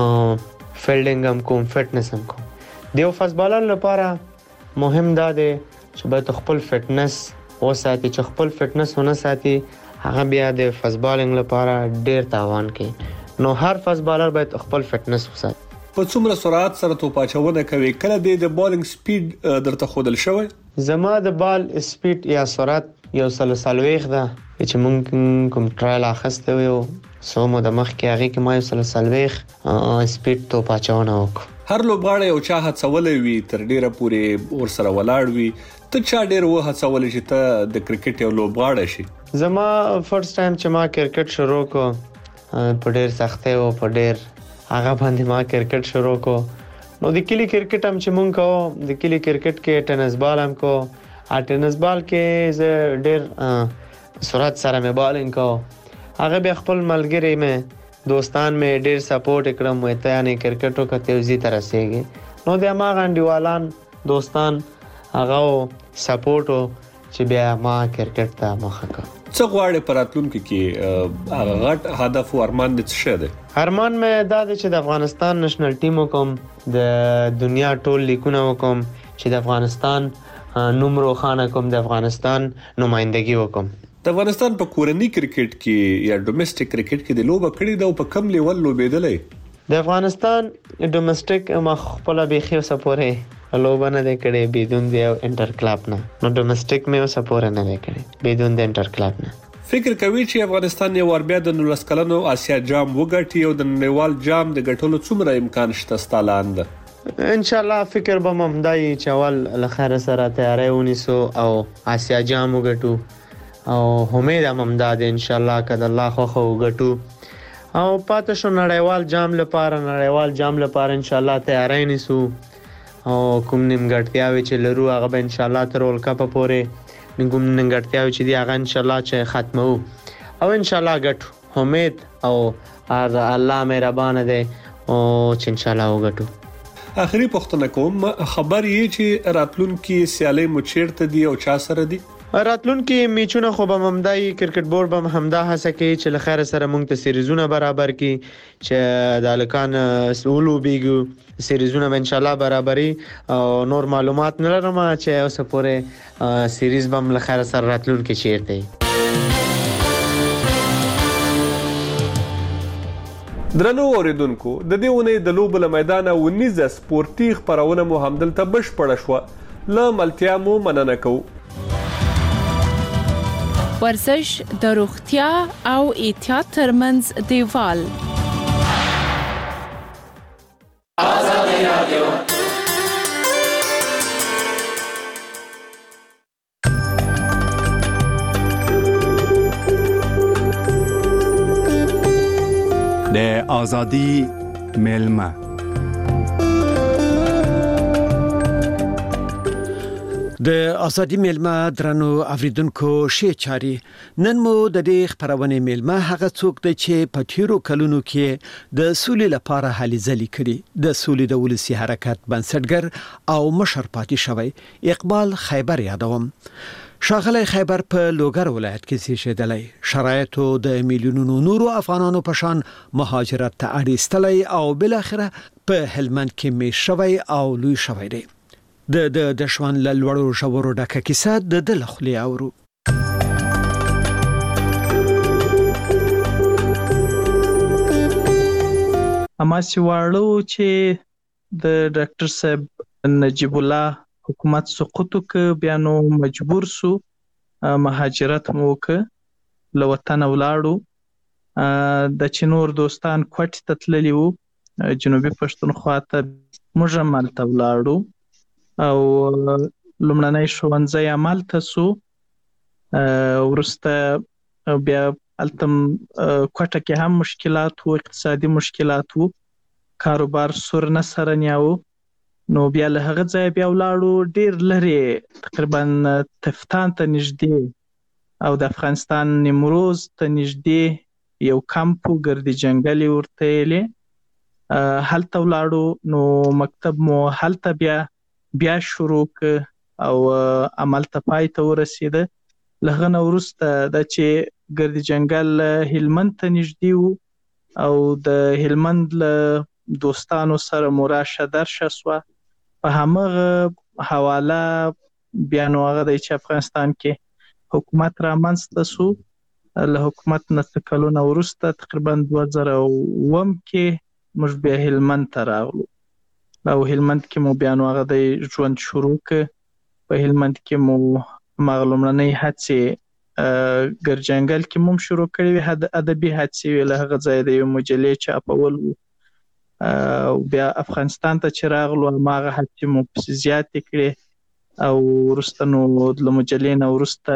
فیلډینګ هم کوم، فټنس هم کوم. د یو فاست بالر لپاره مهم دا دی چې باید خپل فټنس وساتي، چې خپل فټنس ونه ساتي هغه بیا د فاست بالینګ لپاره ډیر تاوان کوي. نو هر فاست بالر باید خپل فټنس وساتي. په څومره سرعت سره توپ اچونه کوي؟ کله د بالینګ سپیډ درته خودل شوی؟ زما د بال سپیډ یا سرعت یو 140 ده چې مونږ کوم ټرایل اخسته وو سمو د مخ کې هغه کې ما یو 140 سپیډ توپ اچونه وکړ. هر لوبغاړی یو چا هڅولې وي تر ډیره پورې ور سره ولاړ وي، ته چا ډیر و هڅولې چې ته د کرکټ یو لوبغاړی شي؟ زما فرست ټایم چې ما کرکټ شروع کو په ډیر سختۍ او په ډیر هغه باندې ما کرکټ شروع کو نو د کلی کرکټ هم چې مونږ کو د کلی کرکټ کې ټینس بال هم کو، ټینس بال کې ز ډیر سرعت سره مې بالینګ کو، هغه به خپل ملګری مې دوستان مې ډیر سپورټ کړم وې ته یعنی کرکټو کته وزي تر رسېږي نو د ما غنډیوالان دوستان هغه سپورټ چې بیا ما کرکټ ته مخه کړ. څه غواړې په راتلونکي کې هغه غټ هدف او ارمان دې څه دی؟ ارمان مې دا دی چې د افغانستان نېشنل ټیم وکم، د دنیا ټول لیګونه وکم، چې د افغانستان نوم روښانه کوم، د افغانستان نمائندګي وکم. د افغانستان په کورنۍ کرکټ کې یا ډومېسټک کرکټ کې د لوبه کړې ده او په کم لیول لوبېدلې؟ د افغانستان ډومېسټک ما خپل بيخي سپورې لوبه نه کړې بدون د انټر کلب نه، نو ډومېسټک مې سپورې نه کړې بدون د انټر کلب نه. فکر کوي چې افغانستان یو ور بیا د 19 کلنو آسیا جام وګټي او د نړیوال جام د ګټلو څومره امکان شته ستالاند؟ ان شاء الله فکر به ممدای چې اول لخر سره تیاری ونیسو او آسیا جام وګټو او امید هم داد ان شاء الله کله الله خو وګټو او پاتې شو نړیوال جام لپاره ان شاء الله تیاری نیسو او کوم نیمګړتیاوي چې لرو هغه به ان شاء الله تر ورلد کپ پورې کوم نیمګړتیاوي چې دی هغه ان شاء الله چې ختمو او ان شاء الله ګټو امید او الله مهربان دی او چې ان شاء الله وګټو. اخري پوښتنه کوم، خبر یې چې راتلونکي سیالي مو چیرته دی او چا سره دی؟ راتلونکي میچونه خو به ممدای کرکټ بورډ به همدا هڅه کوي چې لخر سره مونږ ته سیریزونه برابر کړي چې د الکان سولو بیګو سیریزونه ان شاء الله برابري او نور معلومات نه لرم چې اوس پورې سیریز بم لخر سره راتلونکي چیرته. درنو اوریدونکو د دې ونې د لوبو له میدانه ونیزه سپورتي خپرونه مو همدلته بشپړه شوه. له ملتیا مو مننه کوو. ورزش د روغتیا او احتیاط ترمنځ دیوال. آزادي رادیو. د آزادی میلمه. د آزادی میلمه درنو اوریدونکو شی چاري نن مو د دې خبرونه میلمه هغه څوک دی چې په تیرو کلونو کې د سولې لپاره هلې ځلې کړي د سولې د ولسی حرکت بنسټګر او مشر پاتې شوی اقبال خیبر یادوم. شاغلی خیبر په لوګر ولایت کې زیږیدلی، شرایطو د میلیونونو نورو افغانانو په شان مهاجرت ته اړ ایستلی او بل اخره په هلمند کې می شوی او لوی شوی دی. د شوان له لوړو ژورو ډکه کیسه د دل خلی اورو. اما سیواړو چې د ډاکټر صاحب نجیب الله حکومت سقوط ک بیا نو مجبور سو مهاجرت مو ک له وطن ولاړو. د چنور دوستان کوټ تتللی وو جنوبي پښتونخوا ته موږ مالته ولاړو او لمړنۍ ښوونځی عملته سو. ورسته بیا التم کوټه کې هم مشکلات وو، اقتصادي مشکلات وو، کاروبار سور نه سره نیاو. نو بیا له هغه ځای بیا ولاړو ډیر لري تقریبا تفتان ته نږدې او د افغانستان نیمروز ته نږدې یو کمپ ګردي جنگلي ورته یې هلته ولاړو. نو مکتب مو هلته بیا شروع او عمل ته پای ته ورسېده. لغه نو وروسته د چې ګردي جنگل هلمند ته نږدې وو او د هلمند له دوستانو سره مراشه درشه سوه. په همغه حواله بیا نو هغه د افغانستان کې حکومت رامنځته سو. له حکومت نه څه کلونه وروسته تقریبا 2009 کې موږ بیا هلمند ته راغلو او هلمند کې مو بیا نو هغه د ژوند شروع ک. په هلمند کې مو مغلومړنۍ هڅې ګرجنګل کې مو شروع کړې وې، ادبي هڅې له هغه ځای د یو مجلې چاپول او بیا افغانستان ته چې راغلو هغه هڅې مو زیاتې کړې او وروسته نو د مجلې نه وروسته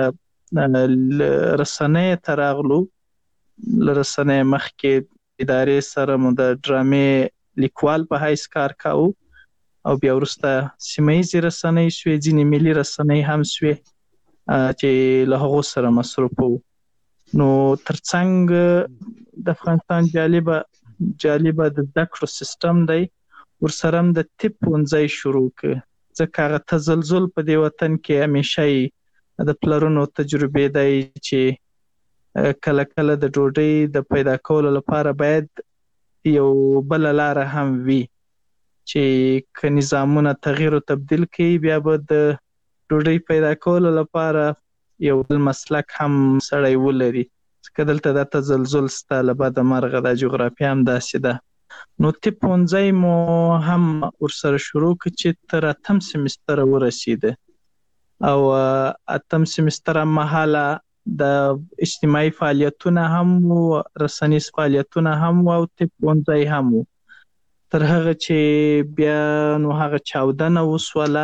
رسنۍ ته راغلو. له رسنۍ مخکې ادارې سره مو د ډرامې لیکوال په حیث کار کاوه او بیا وروسته سیمه ییزې رسنۍ سوې، ځینې ملي رسنۍ هم سوې چې له هغو سره مصروف وو. نو ترڅنګ د افغانستان جالبه د زده کړو سیستم دی، ورسره هم د طب ښوونځی شروع کړ ځکه هغه تزلزل په دې وطن کې همیشه د پلرونو تجربې دی چې کله کله د ډوډۍ د پیدا کولو لپاره باید یو بل لاره هم وي چې که نظامونه تغییر او تبدیل کوي بیا به د ډوډۍ پیدا کولو لپاره یو بل مسلک هم سړی ولري. ځکه دلته د تزلزل ستا له بده مرغه د جغرافیه هم داسې ده. نو طب ښوونځی مو هم ورسره شروع کړ چې تر 8م سیمستره ورسېده او 8م سیمستر مهاله د اجتماعي فعالیتونه هم وو، رسنیز فعالیتونه هم وو او طب ښوونځی هم وو. تر هغه چې بیا نو هغه چاودنه وسوله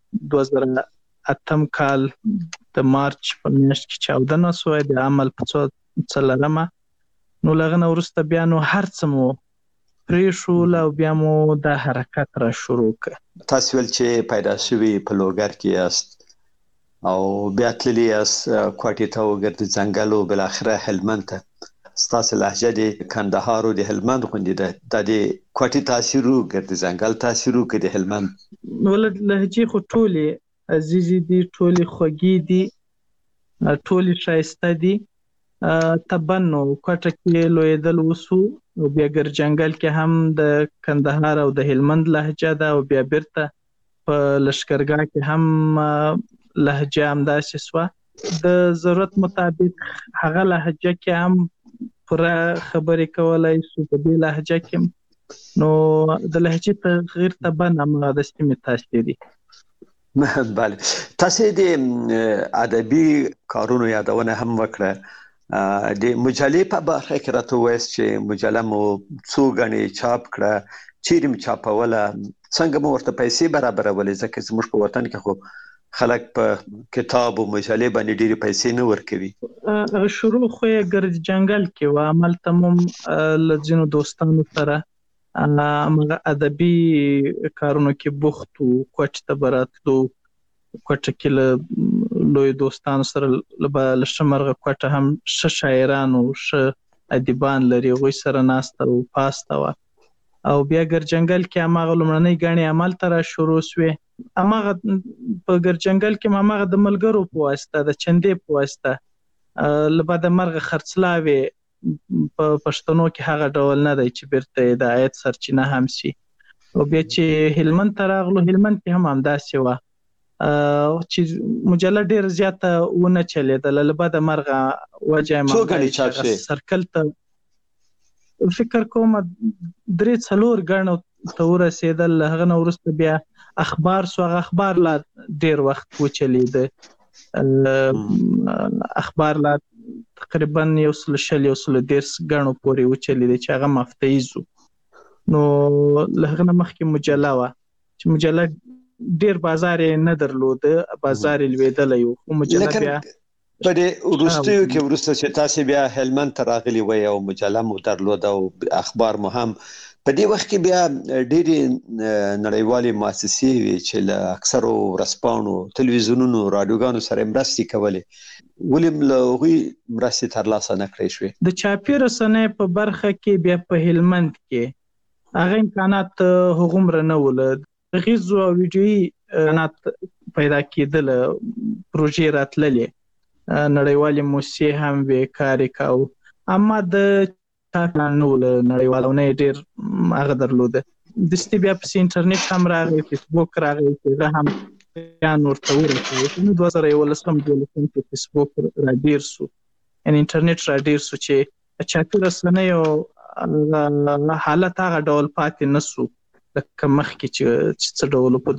2008 کال د مارچ په میاشت کې چاودنه وسوه د عمل په 4 نو لغه نه وروسته بیا نو هر څه مو پریښول او بیا مو د حرکت را شروع کړ. تاسو ول چې پیدا شوی په لوګر کې یاست او بیا تللی یاست کوټې ته وګرځي ځنګل او بل اخره هلمند ته. ستاسو لهجه د کندهار او د هلمند غوندې ده. د کوټې تاثیر وګرځي ځنګل تاثیر وکړي د هلمند. ولې لهجه خو ټولې عزیزي دي، ټولې خوږې دي، ټولې ښایسته دي. تبنو کوټه کې لویدل وسو او بیا ګرجنګل کې هم د کندهار او د هلمند لهجه ده او بیا بیرته په لشکرګاه کې هم لهجه همداسې سوه. د ضرورت مطابق هغه لهجه کې هم پوره خبرې کولای شو په دې لهجه کې، نو د لهجې تغییر ته به همغه د سیمې تاثیر دی. بله، تاسو د ادبي کارونو یادونه هم وکړه. د مجلې په برخه کې راته وایي چې مجله مو څو غني چاپ کړه، چیرې چاپوله، څنګه مو ورته پیسې برابرولې؟ ځکه زموږ په وطن کې خو خلک په کتاب او مجلې باندې ډېری پیسې نه ورکوي. شروع خو یې ګرد جنگل کې و، عمل تمام لځینو دوستانو سره هغه ادبي کارونو کې بوخت وو. کوټ ته براتلو، کوټه کې له لوی دوستانو سره لشمرغه کوټه هم ش شاعرانو ش ادیبان لري، غوي سره ناسته او پاسته و. او بیا ګر جنگل کې هغه لمړنۍ غاڼې عمل تر شروع شوه. هغه په ګر جنگل کې هغه د ملګرو په واسطه، د چندې په واسطه لبا د مرغ خرڅلاوي په پښتنو کې هغه ډول نه دی چې بیرته د آیت سرچینه هم شي. او بیا چې هلمند ته راغلو، هلمند کې هم همداسې وه چې مجله ډېر زیاته ونه چلېدله. لبا د مرغه وجه یې سرکل ته فکر کوم 3-4 غاڼو ته ورسېدل. هغه نه وروسته بیا اخبار سو، هغه اخبار لا ډېر وخت وچلېده. اخبار لا تقریبا 130 غاڼو پورې وچلېده چې هغه مفتیزو. نو له هغه مخکې مجله وه چې مجله ډېر بازار یې نه درلوده، بازار یې لوېدلی و. خو مجله بیا په دې وروستیو کې وروسته چې تاسو بیا هلمند ته راغلي وئ او مجله مو درلوده او اخبار مو هم، په دې وخت کې بیا ډېرې نړیوالې مؤسسې وي چې له اکثرو ورځپاڼو، تلویزیونونو، راډیوګانو سره مرستې کولې. ولې له هغوی مرستې ترلاسه نه کړای شوې؟ د چاپي رسنیو په برخه کې بیا په هلمند کې هغه امکانات هغومره نه ول. غیزو او ویډیویي امکانات پیدا کېدل، پروژې راتللې، نړیوالې موسسې هم وې کار یې کاوه، اما د پلان نه ول نړیوال، او نه یې ډېر هغه درلوده. دستي بیا پسې انټرنیټ هم راغی، فیسبوک راغی چې هغه هم بیان ورته ورسوي. نو 2011 کې فیسبوک را ډېر سو، یعنې انټرنیټ را ډېر سو چې چاپي رسنیو حالت هغه ډول پاتې نه سو لکه مخکې چې څه ډول په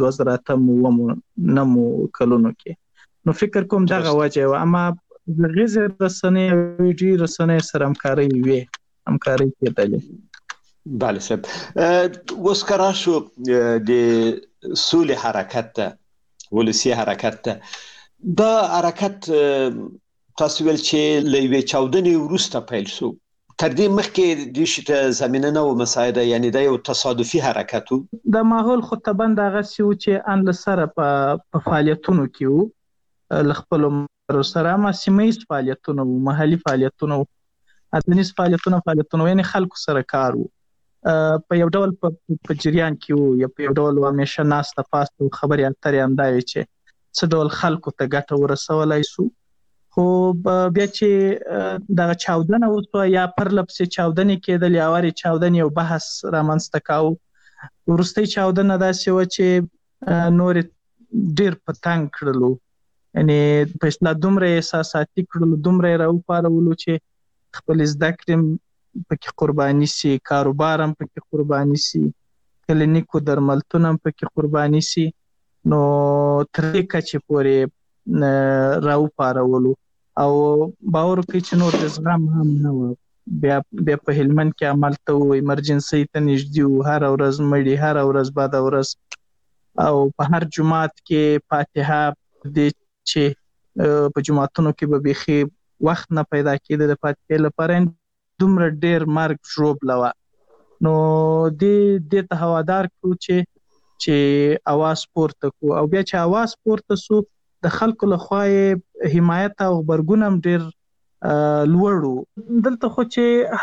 2008 کلونو کې. نو فکر کوم دغه وجه وه. اما د غیزې رسنۍ او ویډیویي رسنۍ سره همکارۍ وې، همکارۍ کېدلې. بله صاحب، اوس که راشو د سولې حرکت ته، ولسي حرکت ته، دا حرکت تاسو ویل چې له یوې چاودنې وروسته پیل شو، تر دې مخکې دې شي ته زمینه نه وه مساعده، یعنی دا یو تصادفي حرکت و؟ د ماحول خو طبعا دغسې و چې ان له سره په فعالیتونو کې وو، له خپلو ملګرو سره، اما سیمه ییز فعالیتونه وو، محلي فعالیتونه وو، ادبیز فعالیتونه یعنې خلکو سره کار وو. په یو ډول په جریان کې وو، یا په یو ډول همیشه ناسته پاسته خبرې اترې همدا وې چې څه ډول خلکو ته ګټه ورسولی سو. خو بیا چې دغه چاودنه وسوه، یا پرله پسې چاودنې کېدل، یا وارې چاودنې یو بحث رامنځته کاوه. وروستۍ چاودنه داسې وه چې نور ډېر په تنګ کړلو، یعنې په اصطلاح دومره احساساتي کړلو، دومره یې راوپارولو چې خپل زده کړې پکې قرباني سي، کاروبار هم پکې قرباني سي، کلینیکو درملتون هم پکې قرباني سي. نو تر دې کچې پورې راوپارولو، او باور وکړئ چې نور د زغم هم نه وه. بیا په هلمند کې عمل ته وو، ایمرجنسۍ ته نږدې وو، هره ورځ مړي، هره ورځ بده ورځ، او په هر جومات کې فاتحه دې چې په جوماتونو کې به بیخي وخت نه پیدا کېده د فاتحې لپاره، دومره ډېر مرګ ژوبله وه. نو دې ته هوادار کړو چې اواز پورته کړو. او بیا چې اواز پورته سو، د خلکو لخوا یې حمایت او غبرګون هم ډېر لوړ و. دلته خو چې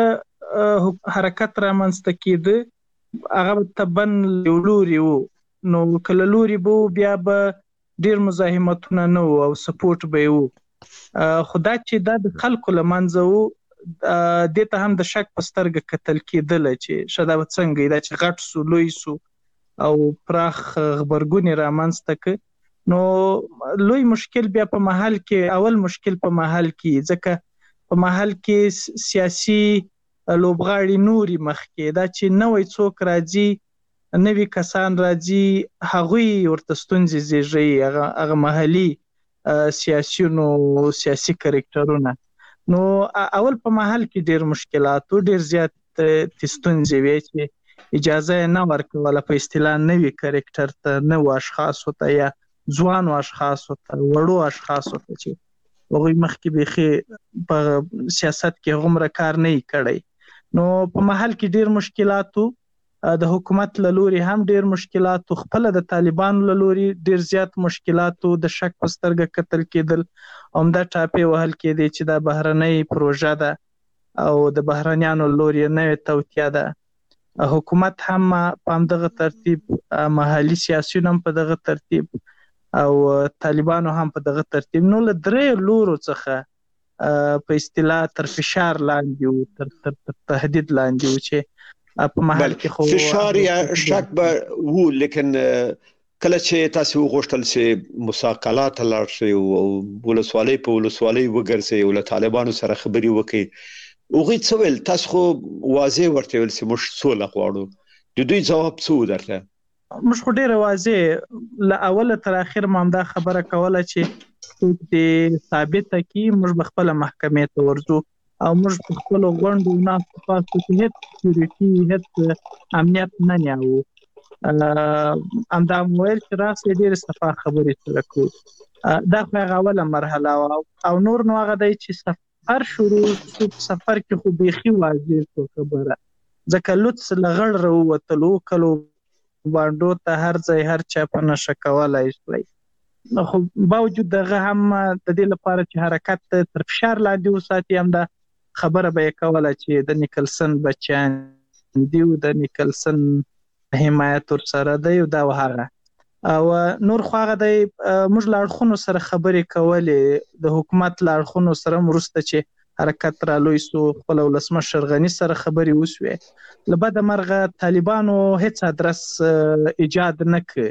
هر حرکت رامنځته کېده، هغه طبعا یو لوري و، نو که له لوري به و بیا به ډېر مزاحمتونه نه و او سپورټ به یې و. خو دا چې دا د خلکو له منځه و، دې ته هم د شک په سترګه کتل کېدله چې ښه دا به څنګه وي، دا چې غټ سو، لوی سو او پراخ غبرګون یې رامنځته کړ. نو لوی مشکل بیا په محل کې، اول مشکل په محل کې، ځکه په محل کې سیاسي لوبغاړي نوري مخکې دا چې نوې څوک راځي نوي کسان راځي هغوی ورته ستونزې زیږوي هغه محلي سیاسي کرکټرونه نو اول په محل کې ډېر مشکلات او ډېر زیات ستونزې وي چې اجازه نه ورکوله په اصطلاح نوي کرکټر ته نو اشخاص ته یا ځوانو اشخاص ته وړو اشخاص ته چې هغوی مخکې بیخي په سیاست کې هغومره کار نه کړی نو په محل کې ډېر مشکلات د حکومت له لوري هم ډېر مشکلات خپل د طالبانو له لوري ډېر زیات مشکلات د شک په سترګه کتل کېدل همدا ټاپې وهل کېدې چې دا بهرنۍ پروژه ده او د بهرنیانو له لوري نوې توطیه ده حکومت هم په همدغه ترتیب محلي سیاسیون هم په دغه ترتیب او طالبانو هم په دغه ترتیب نو له درې لورو څخه په اصطلاح تر فشار لاندې او تر تهدید لاندې و چې په محل کې خو فشار یا شک به وو لیکن کله چې تاسو غوښتل چې مساقلات لار شي او ولسوالۍ په ولسوالۍ وګرځي او له طالبانو سره خبري وکړي اوغه څه ویل تاسو خو واضح ورته ویل چې موږ سوله غواړو د دوی جواب څه درته موږ خو ډېر واضح له اوله تر اخر ما دا خبره کوله چې د ثابته کې موږ خپل محکمې ته ورځو او موږ په خپل غونډو نه تاسو کې هیڅ سکیورټي هیڅ امنیت نه نیاو امدا مویل چې راځي ډېر صفه خبرې سره کوو دا په اوله مرحله او نور نو هغه دی چې سفر شروع سفر کې خو بيخي واضح خبره ځکه لوتس لغړ وروتلو کلو باندې ته هر ځای هر چا په نشه کولای شي نو خو باوجود دغه هم د دې لپاره چې حرکت تر فشار لاندې وساتي هم دا خبره به کوله چې د نیکلسن بچیان دیو د نیکلسن حمایت ور سره دی دا وهغه او نور خو هغه دی موږ لاړخونو سره خبرې کولې د حکومت لاړخونو سره مرسته چې حرکت را لوي سو خپل ولسمشر غنی سره خبرې وسوي لبد مرغه طالبانو هیڅ ادرس ایجاد نه کړ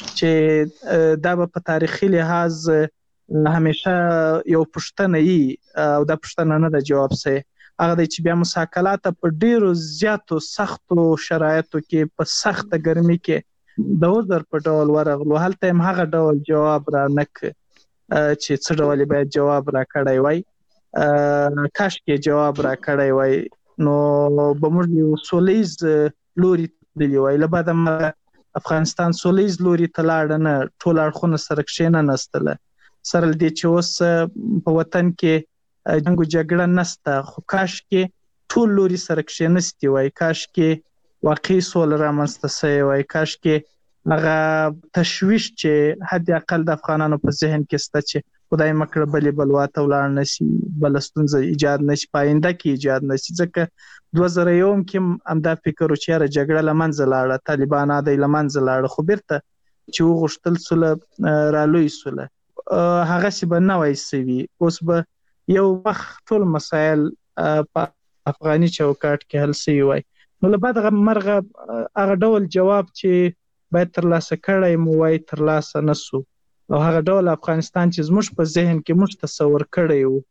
چې دا په تاریخي لحاظ همیشه یو پښتنه ای او دا پښتنه نه د جواب سي هغه د چې بیا مساکلات په ډیرو زیاتو سختو شرایطو کې په سخت ګرمي کې د وزر په ډول ورغلو هلته هم هغه ډول جواب را نک چې څه ډول به جواب را کړی وای کاش کې جواب را کړی وای نو به موږ یو سولیز لوري دی وای لبد افغانستان سولیز لوري تلاړ نه ټول اړخونه سره کښینه نستله سره دې چې اوس په وطن کې جنگ او جګړه نسته خو کاش کې ټول لوري سره کښینستی وای کاش کې واقعي سول رامنځته سي وای کاش کې هغه تشويش چې حد اقل د افغانانو په ذهن کې سته چې خدای مکړه بلې بلواته ولاړ نشي بلستونزه ایجاد نشي پاینده کې ایجاد نشي ځکه 2001 کې امدا فکر او چیرې جګړه لمنځه لاړه طالبان د لمنځه لاړه خو بیرته چې وغوښتل سول رالوي سول هغه سی به نه وای سوي اوس به یو وخت ټول مسائل په افغاني چوکاټ کې حل سي وای نو له بعد مرغه هغه ډول جواب چې باید ترلاسه کړی مو وای ترلاسه نسو او هغه ډول افغانستان چې زموږ په ذهن کې موږ تصور کړی وو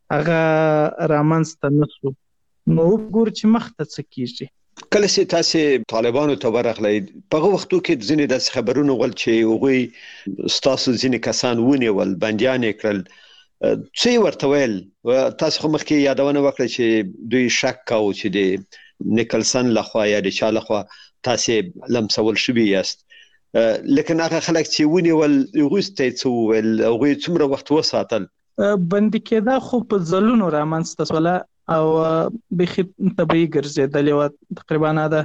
هغه رامنځته نسو نو وګور چې مخته څه کیږي کله چې تاسو طالبانو ته ورغلئ په وختو کې ځینې د خبرونو ول چې هغه ستاسو ځینې کسان ونیول بنديان کړل څه ورته ویل تاسو خو مخکې یادونه وکړه چې دوی شک کاوه چې د نیکلسن لخوا یا د چا لخوا تاسو لمسول شوی یاست لیکن هغه خلک چې ونیول غوسته څو ول هغه څومره وخت وساتل بند کېدا خو په ځلونو رامنځته سوله او بخي طبيعي ګرځیدل او تقریبا دا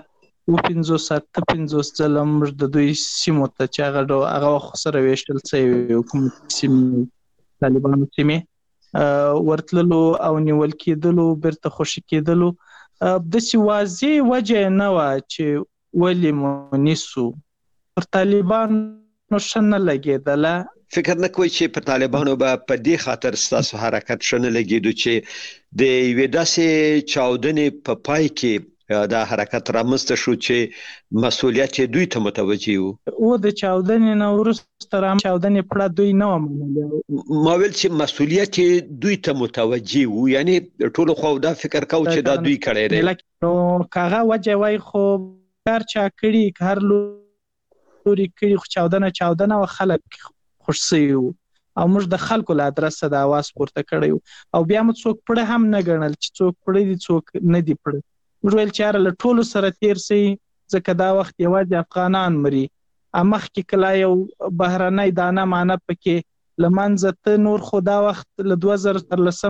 15 ځلم د دوی سیمو ته چې هغه سره ویشتل څه حکومت سیمه طالبانو سیمه ورتللو او نیول کېدلو برته خوشی کېدلو د سی واضح وجه نه و چې ولی مونیسو پر طالبانو شنه لګیدله فکر نه کوي چې پر طالبانو به په دې خاطر ستاسو حرکت شنه لګیدو چې د وېداسې چاودنې په پای کې دا حرکت رامنځته شو چې مسؤلیت دوی ته متوجي وو او د چاودنې نه وروسته چاودنې پړه دوی نه ومنله ما ویل چې مسؤلیت دوی ته متوجي وو یعنی ټول خو دا فکر کاوه چې دا دوی کړی دی نو کاغه وجه وای خو هر چا کړي هر لوري کړي خو چاودنه او خلک خوش سيو او موږ د خلکو له ادرسه د आवाज پورته کړیو او بیا موږ څوک پړه هم نه ګڼل چې څوک پړه دي څوک نه دي پړه موږ ویل چې له ټولو سره تیر سي ځکه دا وخت یوازې افغانان مري امخ کې کلا یو بهرنۍ دانه معنی پکې لمنځه ته نور خدا وخت له 2013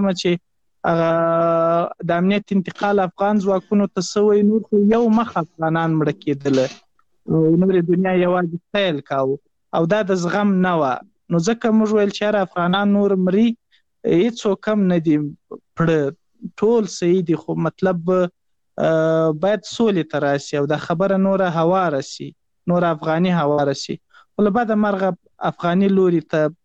چې د امنیت انتقال افغان ځواکونو ته سوی نور یو مخ افغانان مړه کېدل او نور دنیا یوازې فعال کاو او دا د زغم نه و نو ځکه موږ ویل چې افغانان نور مري هیڅ کم نه دي پړه ټول صحیح دي خو مطلب باید سولې ته راسي او دا خبره نور هوا راسي نور افغاني هوا راسي ول بعد مرغه افغاني لوري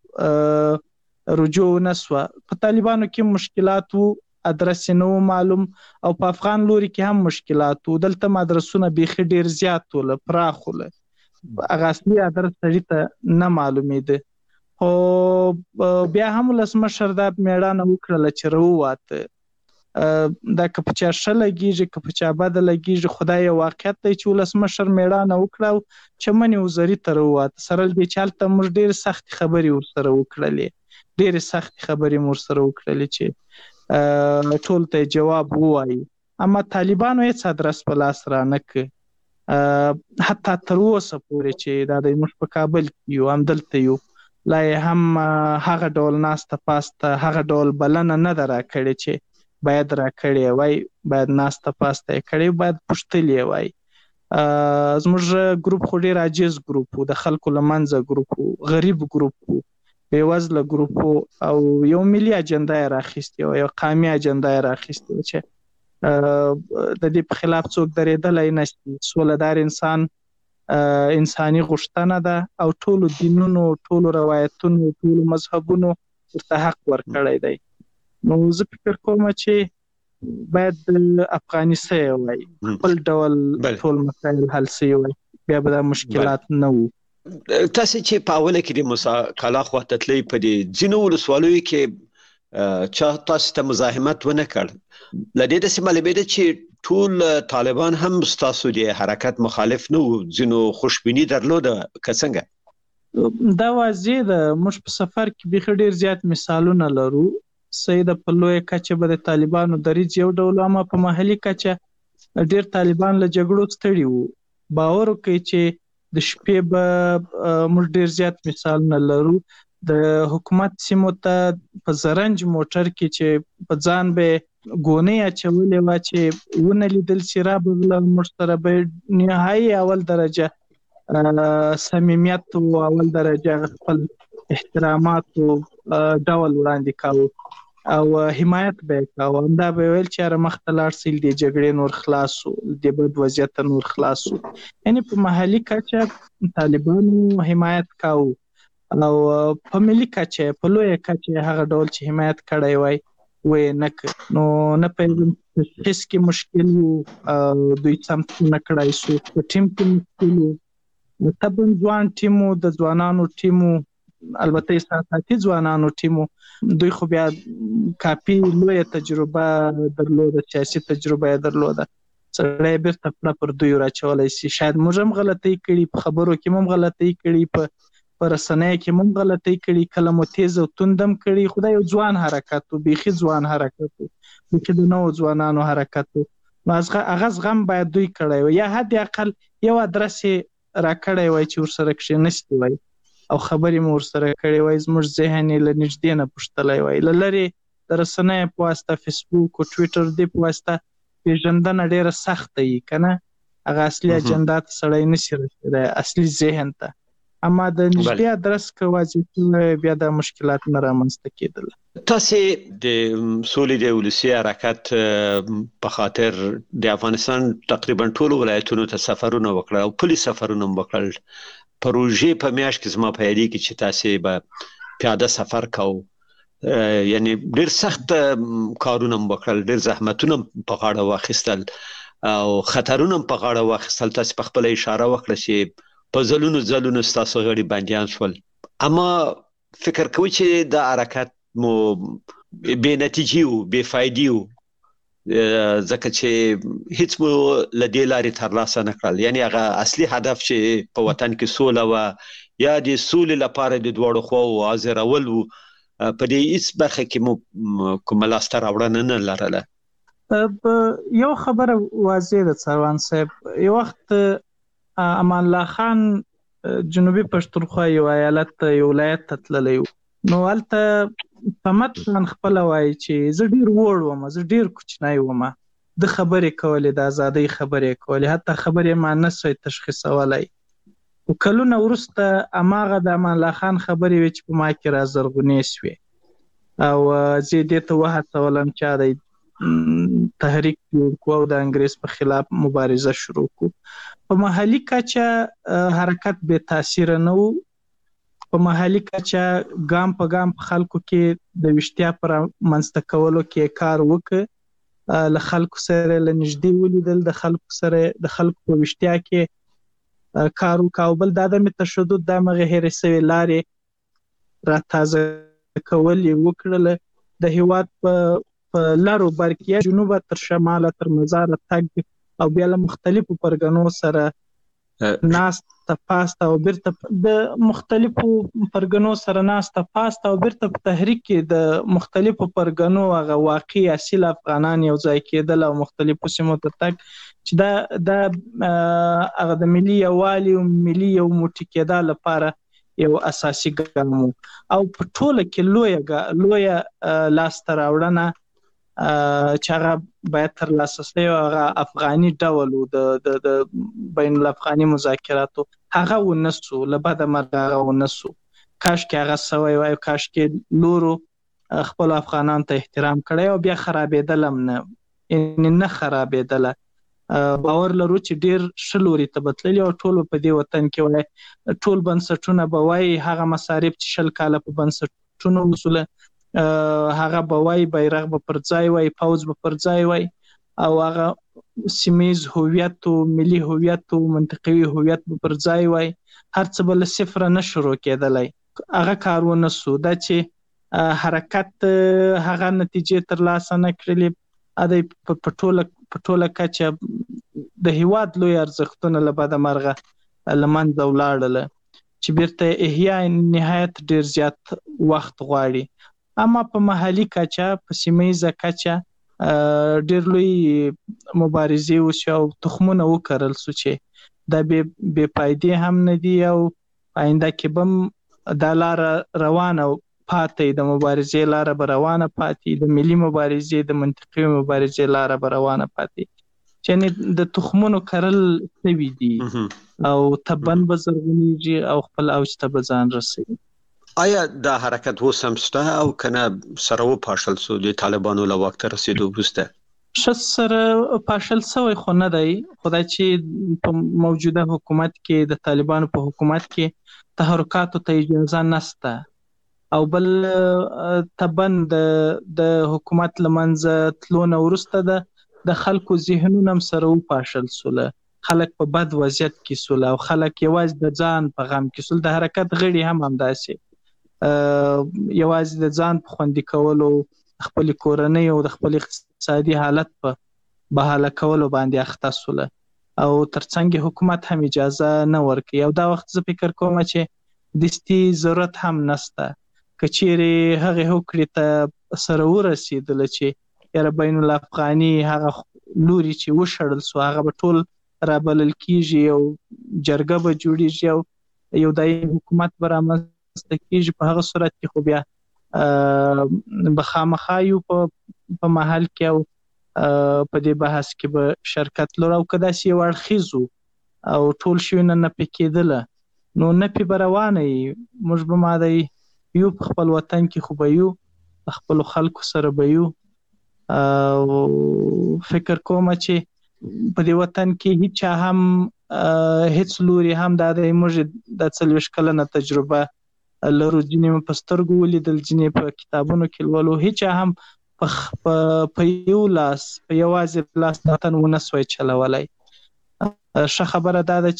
ته رجوع نسوه په طالبانو کې مشکلات وو ادرس نو معلوم او په افغان لوري کې هم مشکلات وو دلته مدرسونه بيخي ډیر زیات ول پراخول اغه اصلي ادرس ته نه معلومېده او بیا هم لسمشر دا میړانه وکړه چې روواته دا کپچا شلګیږي کپچا بدلګیږي خدای واقعیت دی چې لسمشر میړانه وکړه چې منی وزري تر وواته سره دې چالت موږ ډیر سخت خبري ورسره وکړلې ډیر سخت خبري ورسره وکړلې چې ټول ته جواب وایي اما طالبانو هیڅ ادرس په لاس را نه ک حتی تر اوسه پورې چې دا د موږ په کابل کې یو هم دلته یو لا هم هغه ډول ناسته پاسته هغه ډول بلنه نه درا کړي چې باید را کړي وای باید ناسته پاسته کړي باید پښتلې وای زموږ ګروپ خو ډیر عاجز ګروپ د خلکو لمنځه ګروپ غریب ګروپ بیوزله ګروپ او یو ملي اجنډا راخسته یو قومي اجنډا راخسته چې د دې په خلاف څوک درېدلای نشي سولهدار انسان انساني غوښتنه ده او ټول دینونو ټول روایتونو ټول مذهبونو ورته حق ورکړی دی نو زه فکر کوم چې باید افغاني سي وای خپل ډول ټول مسایل حل سي وای بیا به مشکلات نه وو تاسو چې په اوله کې د مساکاله خواتتلې په دې جنو ولسوالۍ کې چا تاسو ته مزاحمت ونه کړ لدې د سیمه چې ټول طالبان هم تاسو د حرکت مخالف نو ځنو خوشبینی درلوده کڅنګه دا واضح ده موږ په سفر کې به ډیر زیات مثالونه لرو سید په لوی کچه به د طالبانو دریځ یو ډول اما په محلي کچه ډیر طالبان له جګړو ستړي وو باور کوي چې د شپې به موږ ډیر زیات مثالونه لرو د حکومت سیمو ته په زرنج موټر کې چې په ځان به ګونې اچولې و چې ونه لیدل چې را بغله مشتره به نهایي اول درجه صمیمیت او اول درجه خپل احترامات او ډول وړاندې کاوه او حمایت به کاوه دا به ویل چې مختلار سیل دی جګړې نور خلاصو د بد وضعیت نور خلاصو یعنی په محلي کچه طالبانو حمایت کاوه او په ملي کچه په لوی کچه هغه ډول چې حمایت کړی وای وې نک نو نه پېژم هیڅ کې مشکل دوی سم نه کړای شو په ټیم کې مشکل تبن ځوان ټیمو د ځوانانو ټیمو البته اساساتي ځوانانو ټیمو دوی خو بیا کافي لوی تجربه درلوده سیاسي تجربه درلوده سره بیرته پر دوی راچولای شي شاید موږ هم غلطي کړي په خبرو کې هم غلطي کړي په پرسنۍ کې مونږ غلطي کړي کلمو تیز او توندم کړي خدای یو ځوان حرکت او بيخي ځوان حرکت بلکې د نو ځوانانو حرکت هغه غم باید دوی کړی یا حد اقل یو ادرس را کړی وای چې ورسره کې نشته وای او خبرې مور سره کړی وای زموږ ذهن له نږدې نه پښتلای وای لری د رسنۍ په واسطه فیسبوک او ټوئیټر دی په واسطه پیژندنه ډیره سخت دی کنه هغه اصلي اجنډا ته سړی نشي رسیدای اصلي ذهن ته اما د نږدې ادرس کوي بیا د مشکلات نه رامنځته کېدل تاسو د سولې د ولسی حرکت په خاطر د افغانستان تقریبا ټول ولایتونو ته سفرونه وکړل او پولیس سفرونه وکړل پروژې په میاشت کې زما په یادی کې چې تاسو به پیاده سفر کوو یعنی ډیر سخت کارونه وکړل ډیر زحمتونه په غاړه واخیستل او خطرونه په غاړه واخیستل. تاسو په خپل اشاره وکړه چې په ځلونو ستاسو غړي بنديان شول، اما فکر کوي چې د حرکت مو بې نتیجې او بې فایدې وو، ځکه چې هیڅ مو لدې لارې ترلاسه نه کړل. یعنی هغه اصلي هدف چې په وطن کې سوله و یا د سولې لپاره د دواړو خواو حاضرول وو، په دې هیڅ برخه کې مو کومه لاسته راوړنه نه لرله. یو خبره واضح ده سروان صاحب، یو وخت امان الله خان جنوبي پښتونخوا یو ایالت یو ولایت ته تللی و، نو هلته په متن خپل وایي چې زه ډیر وړ وم، زه ډیر کوچنی وم، د خبرې کولې، د ازادۍ خبرې کولې، حتی خبرې ما نه سوی تشخیصولی. کلونه وروسته هماغه د امان الله خان خبرې وې چې په ما کې رازرغونې سوې، او زه دې ته وهڅولم چې د تحریک جوړ کړو او د انګریز په خلاف مبارزه شروع کړو. په محلي کچه حرکت بې تاثیره نه و، په محلي کچه ګام په ګام په خلکو کې د ویشتیا پر منځته کولو کې کار وکړ، له خلکو سره له نږدې ولیدل، د خلکو سره د خلکو په ویشتیا کې کار وکړ، او بل د عدم تشدد د همغې هېرې سوې لارې را تازه کول یې وکړل. د هېواد په لارو بر کې جنوبه تر شماله تر مزاره تګ او بیا له مختلفو پرګنو سره ناسته پاسته او بیرته د مختلفو پرګنو سره ناسته پاسته او بیرته په تحریک کې د مختلفو پرګنو هغه واقعي اصیل افغانان یو ځای کېدل او مختلفو سیمو ته تګ، چې دا هغه د ملي یووالي او ملي یو موټی کېدا لپاره یو اساسي ګام و. او په ټوله کې لویه لاسته راوړنه چې هغه باید ترلاسه شي هغه افغاني ډول و، د بین الافغاني مذاکراتو هغه ونسو، له بده مرغه هغه ونسو. کاشکې هغه سوی وای، کاشکې نورو خپل افغانانو ته احترام کړی او بیا خرابېدل هم نه، یعنې نه خرابېدله. باور لرو چې ډیر ښه لوري ته به تللي او ټول په دې وطن کې وای، ټول بنسټونه به وایي هغه مصارف چې 20 کاله په بنسټونو وسوله، هغه به وای بیرغ به پر ځای وای، پوځ به پر ځای وای، او هغه سیمیز هویت او ملي هویت او منطقوي هویت به پر ځای وای، هر څه به له صفره نه شروع کېدلی. هغه کار ونه سو. دا چې حرکت هغه نتیجې ترلاسه نه کړلې، د په ټوله کچه د هېواد لوی ارزښتونه له بده مرغه له منځه ولاړله، چې بیرته احیا نهایت ډیر زیات وخت غواړي. اما په محلي کچه، په سیمه کچه ډیر لوی مبارزې وشو او تخمونه وکرل سو چې دا بې فایدې هم نه دي او آینده کې به دا لاره روانه پاتې، د مبارزې لاره به روانه پاتې، د ملي مبارزې د منطقي مبارزې لاره به روانه پاتې، چې د تخمونو کرل سوي دي او تبن به زرغونیږي او خپل اوج ته به ځان رسوي. آیا دا حرکت اوس هم شته او کنه سره وپاشل سو د طالبانو له واک ته رسیدو وروسته؟ ښه سره پاشل سوی خو نه دی، خدای چې په موجوده حکومت کې د طالبانو په حکومت کې تحرکاتو ته اجازه نسته، او بل تبن د حکومت لمنځه تلو نه وروسته د خلکو ذهنونه هم سره وپاشل سوله، خلک په بد وضعیت کې سوله او خلک یوازې د ځان په غم کې سول. د حرکت غړي هم همداسې یوازې د ځان په خوندي کولو، خپل کورنۍ او د خپل اقتصادي حالت په بحاله کولو باندې اخته سوله، او ترڅنګ حکومت هم اجازه نه ورکوي. او دا وخت زه فکر کوم چې دستي ضرورت هم نسته، که چیرې هغې هوکړې ته سره ورسېدله چې یاره بین الافغاني هغه لوري چې وشړل سو هغه به ټول رابلل کېږي او جرګه به جوړېږي او یو دایمي حکومت به رامنځته کېږي، په هغه صورت کې خو بیا به خامخا یو په محل کې او په دې بحث کې به شرکت لرو، او که داسې یو اړخیز او ټول شیونه نه پې کېدله نو نه پې به روانه یي. موږ به ماده یو په خپل وطن کې خو به یو، په خپلو خلکو سره به یو. فکر کوم چې په دې وطن کې هیچا هم هیڅ لوري هم دا د موږ د 40 کلنه تجربه لرو، ځینې په سترګو ولیدل، ځینې په کتابونو کې لولو، هیچا هم په یو لاس په یوازې لاس وطن ونسوي چلولای. ښه خبره ده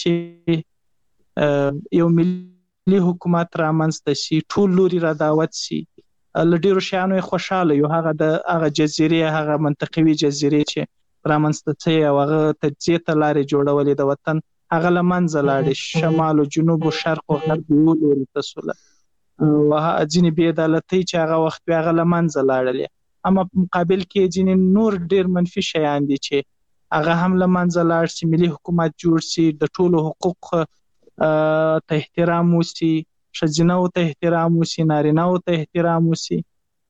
چې یو ملي حکومت رامنځته شي، ټول لوري را دعوت شي، له ډیرو شیانو خوشاله یو، هغه جزیرې، هغه منطقوي جزیرې چې رامنځته شي او هغه تجزیه ته لارې جوړولې د وطن، هغه له منځه لاړې، شمال او جنوب او شرق او غرب یو لوري ته سوله، ځینې بې عدالتۍ چې هغه وخت وي هغه له منځه لاړلې. اما په مقابل کې ځینې نور ډیر منفي شیان دي چې هغه هم له منځه لاړ شي، ملي حکومت جوړ شي، د ټولو حقوق ته احترام وشي، ښځینه‌و ته احترام وشي، نارینه‌و ته احترام وشي،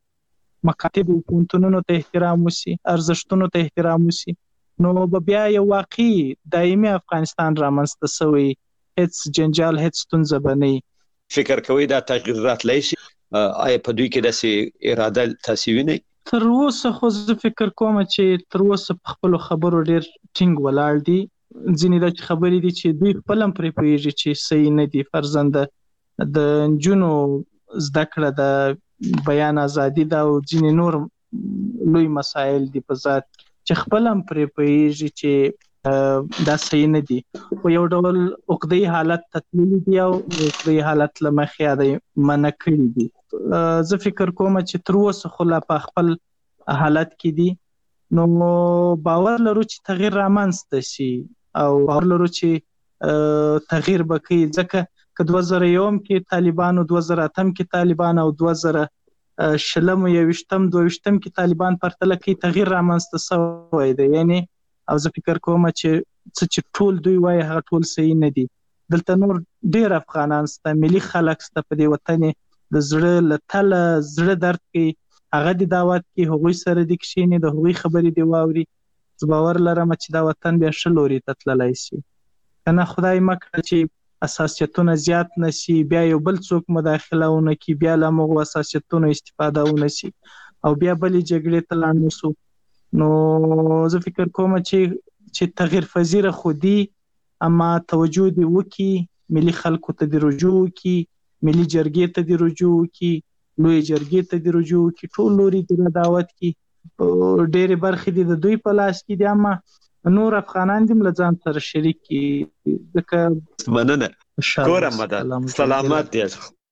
مکاتب او پوهنتونونو ته احترام وشي، ارزښتونو ته احترام وشي، نو بیا یو واقعي دایمي افغانستان رامنځته شوی، هیڅ جنجال، هیڅ ستونزه به نه وي. فکر کوي دا تغییر راتلی شي؟ آیا په دوی کې داسې اراده تاسې وینئ؟ تر اوسه خو زه فکر کوم چې تر اوسه په خپلو خبرو ډیر ټینګ ولاړ دي. ځینې داسې خبرې دي چې دوی خپل هم پرې پوهېږي چې صحیح نه دي. فرضاً د نجونو زده کړه، د بیان ازادي ده او ځینې نور لوی مسایل دي په ذات چې خپل هم پرې پوهېږي چې دا صحیح نه دي، خو یو ډول عقده‌ي حالت ته تللي دي او عقده‌ي حالت له مخې دا منع کړي دي. زه فکر کوم چې تر اوسه خو لا په خپل حالت کې دي، نو باور لرو چې تغییر رامنځته شي او باور لرو چې تغییر به کوي، ځکه که 2001 کې طالبان او 2008 کې طالبان او 2020 22 کې طالبان پرتله کوي، تغییر رامنځته شوی دی. یعنی او زه فکر کوم چې ټول دوی وایي هغه ټول صحیح نه دي. دلته نور ډیر افغانان سته، ملي خلک سته په دې وطن، د زړه له تله زړه درد کوي، هغه د دعوت کې هغوی سره د کښینې، د هغوی خبرې دی واوري. زه باور لرم چې دا وطن بیا ښه لوري ته تللی شي، که نه خدای مکړه چې اساسیتونه زیات نه شي، بیا یو بل څوک مداخله ونه کړي، بیا له همغو اساسیتونو استفاده ونه شي او بیا بلې جګړې ته لاړ نه شو. نو زه فکر کوم چې تغییر پذیره خو دي، اما توجه دې وکړي، ملي خلکو ته دې رجوع وکړي، ملي جرګې ته دې رجوع وکړي، لوی جرګې ته دې رجوع وکړي، ټول لوري دې دعوت کړي. ډېرې برخې دې د دوی په لاس کې دي، اما نور افغانان دې هم له ځان سره شریک کړي. ځکه مننه کور مدد سلامت دی.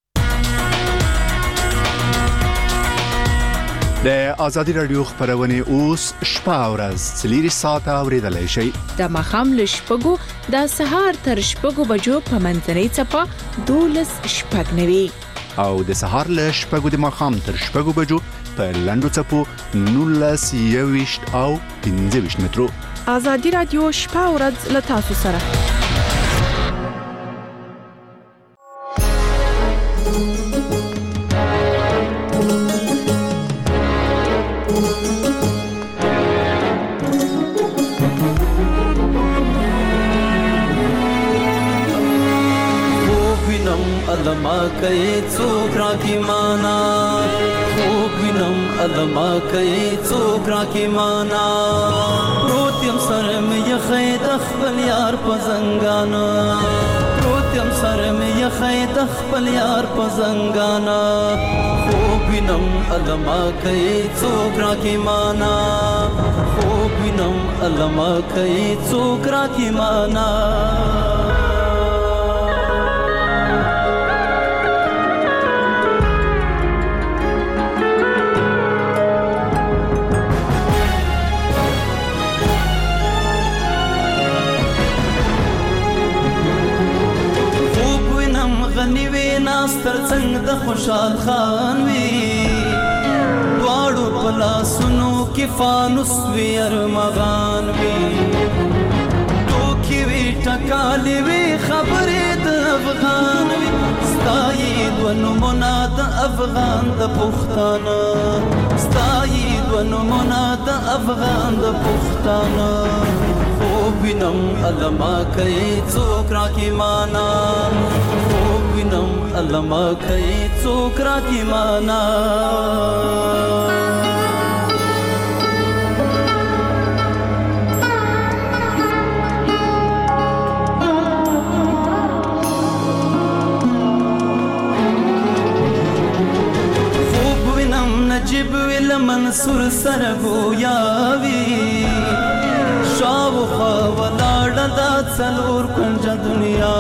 د آزادی رادیو خبرونه اوس شپه او ورځ 4 ساعته اوریدلای شئ. د ماخام ل شپږو د سهار تر شپږو بجو په منځنۍ چپه 12:09 او د سهار ل شپږو د ماخام تر شپږو بجو په لندو چپو 19 او 15 مترو. آزادی رادیو شپه او ورځ ل تاسو سره. ادما کوي څوک راکی مانا، خوب وینم ادما کوي څوک راکی مانا، پروتیم سر مې یخې د خپل یار په زنګانا، پروتیم سر مې یخې د خپل یار په زنګانا، خوب وینم ادما کوي څوک راکی مانا، خوب وینم ادما کوي څوک راکی مانا. ناستر څنګه د خوشحال خان وی، دواړو په لاسونو کې فانوس وی ارمغان وی، ټوکې وی ټکالې وی خبرې د افغان وی، ستایي دوه نومونه د افغان د پښتانه، ستایي دوه نومونه د افغان د پښتانه، خوب وینم علما کوي څوک راکی مانا، خوب وینم علما کوي څوک راکی مانا. موجب ویل منصور سرګویا وی شاو خو ولاړه د څلور کنج دنیا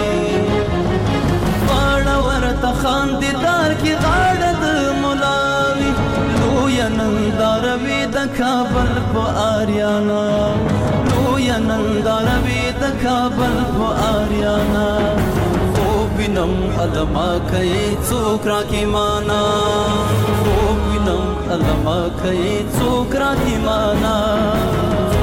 واړه ورته خاندیدار کی غاړه د مولاوی لوی نندار وی د کابل په آریانا لوی نندار وی د کابل په آریانا وینم علما کوي څوک را کی معنا وینم علما کوي څوک را کی معنا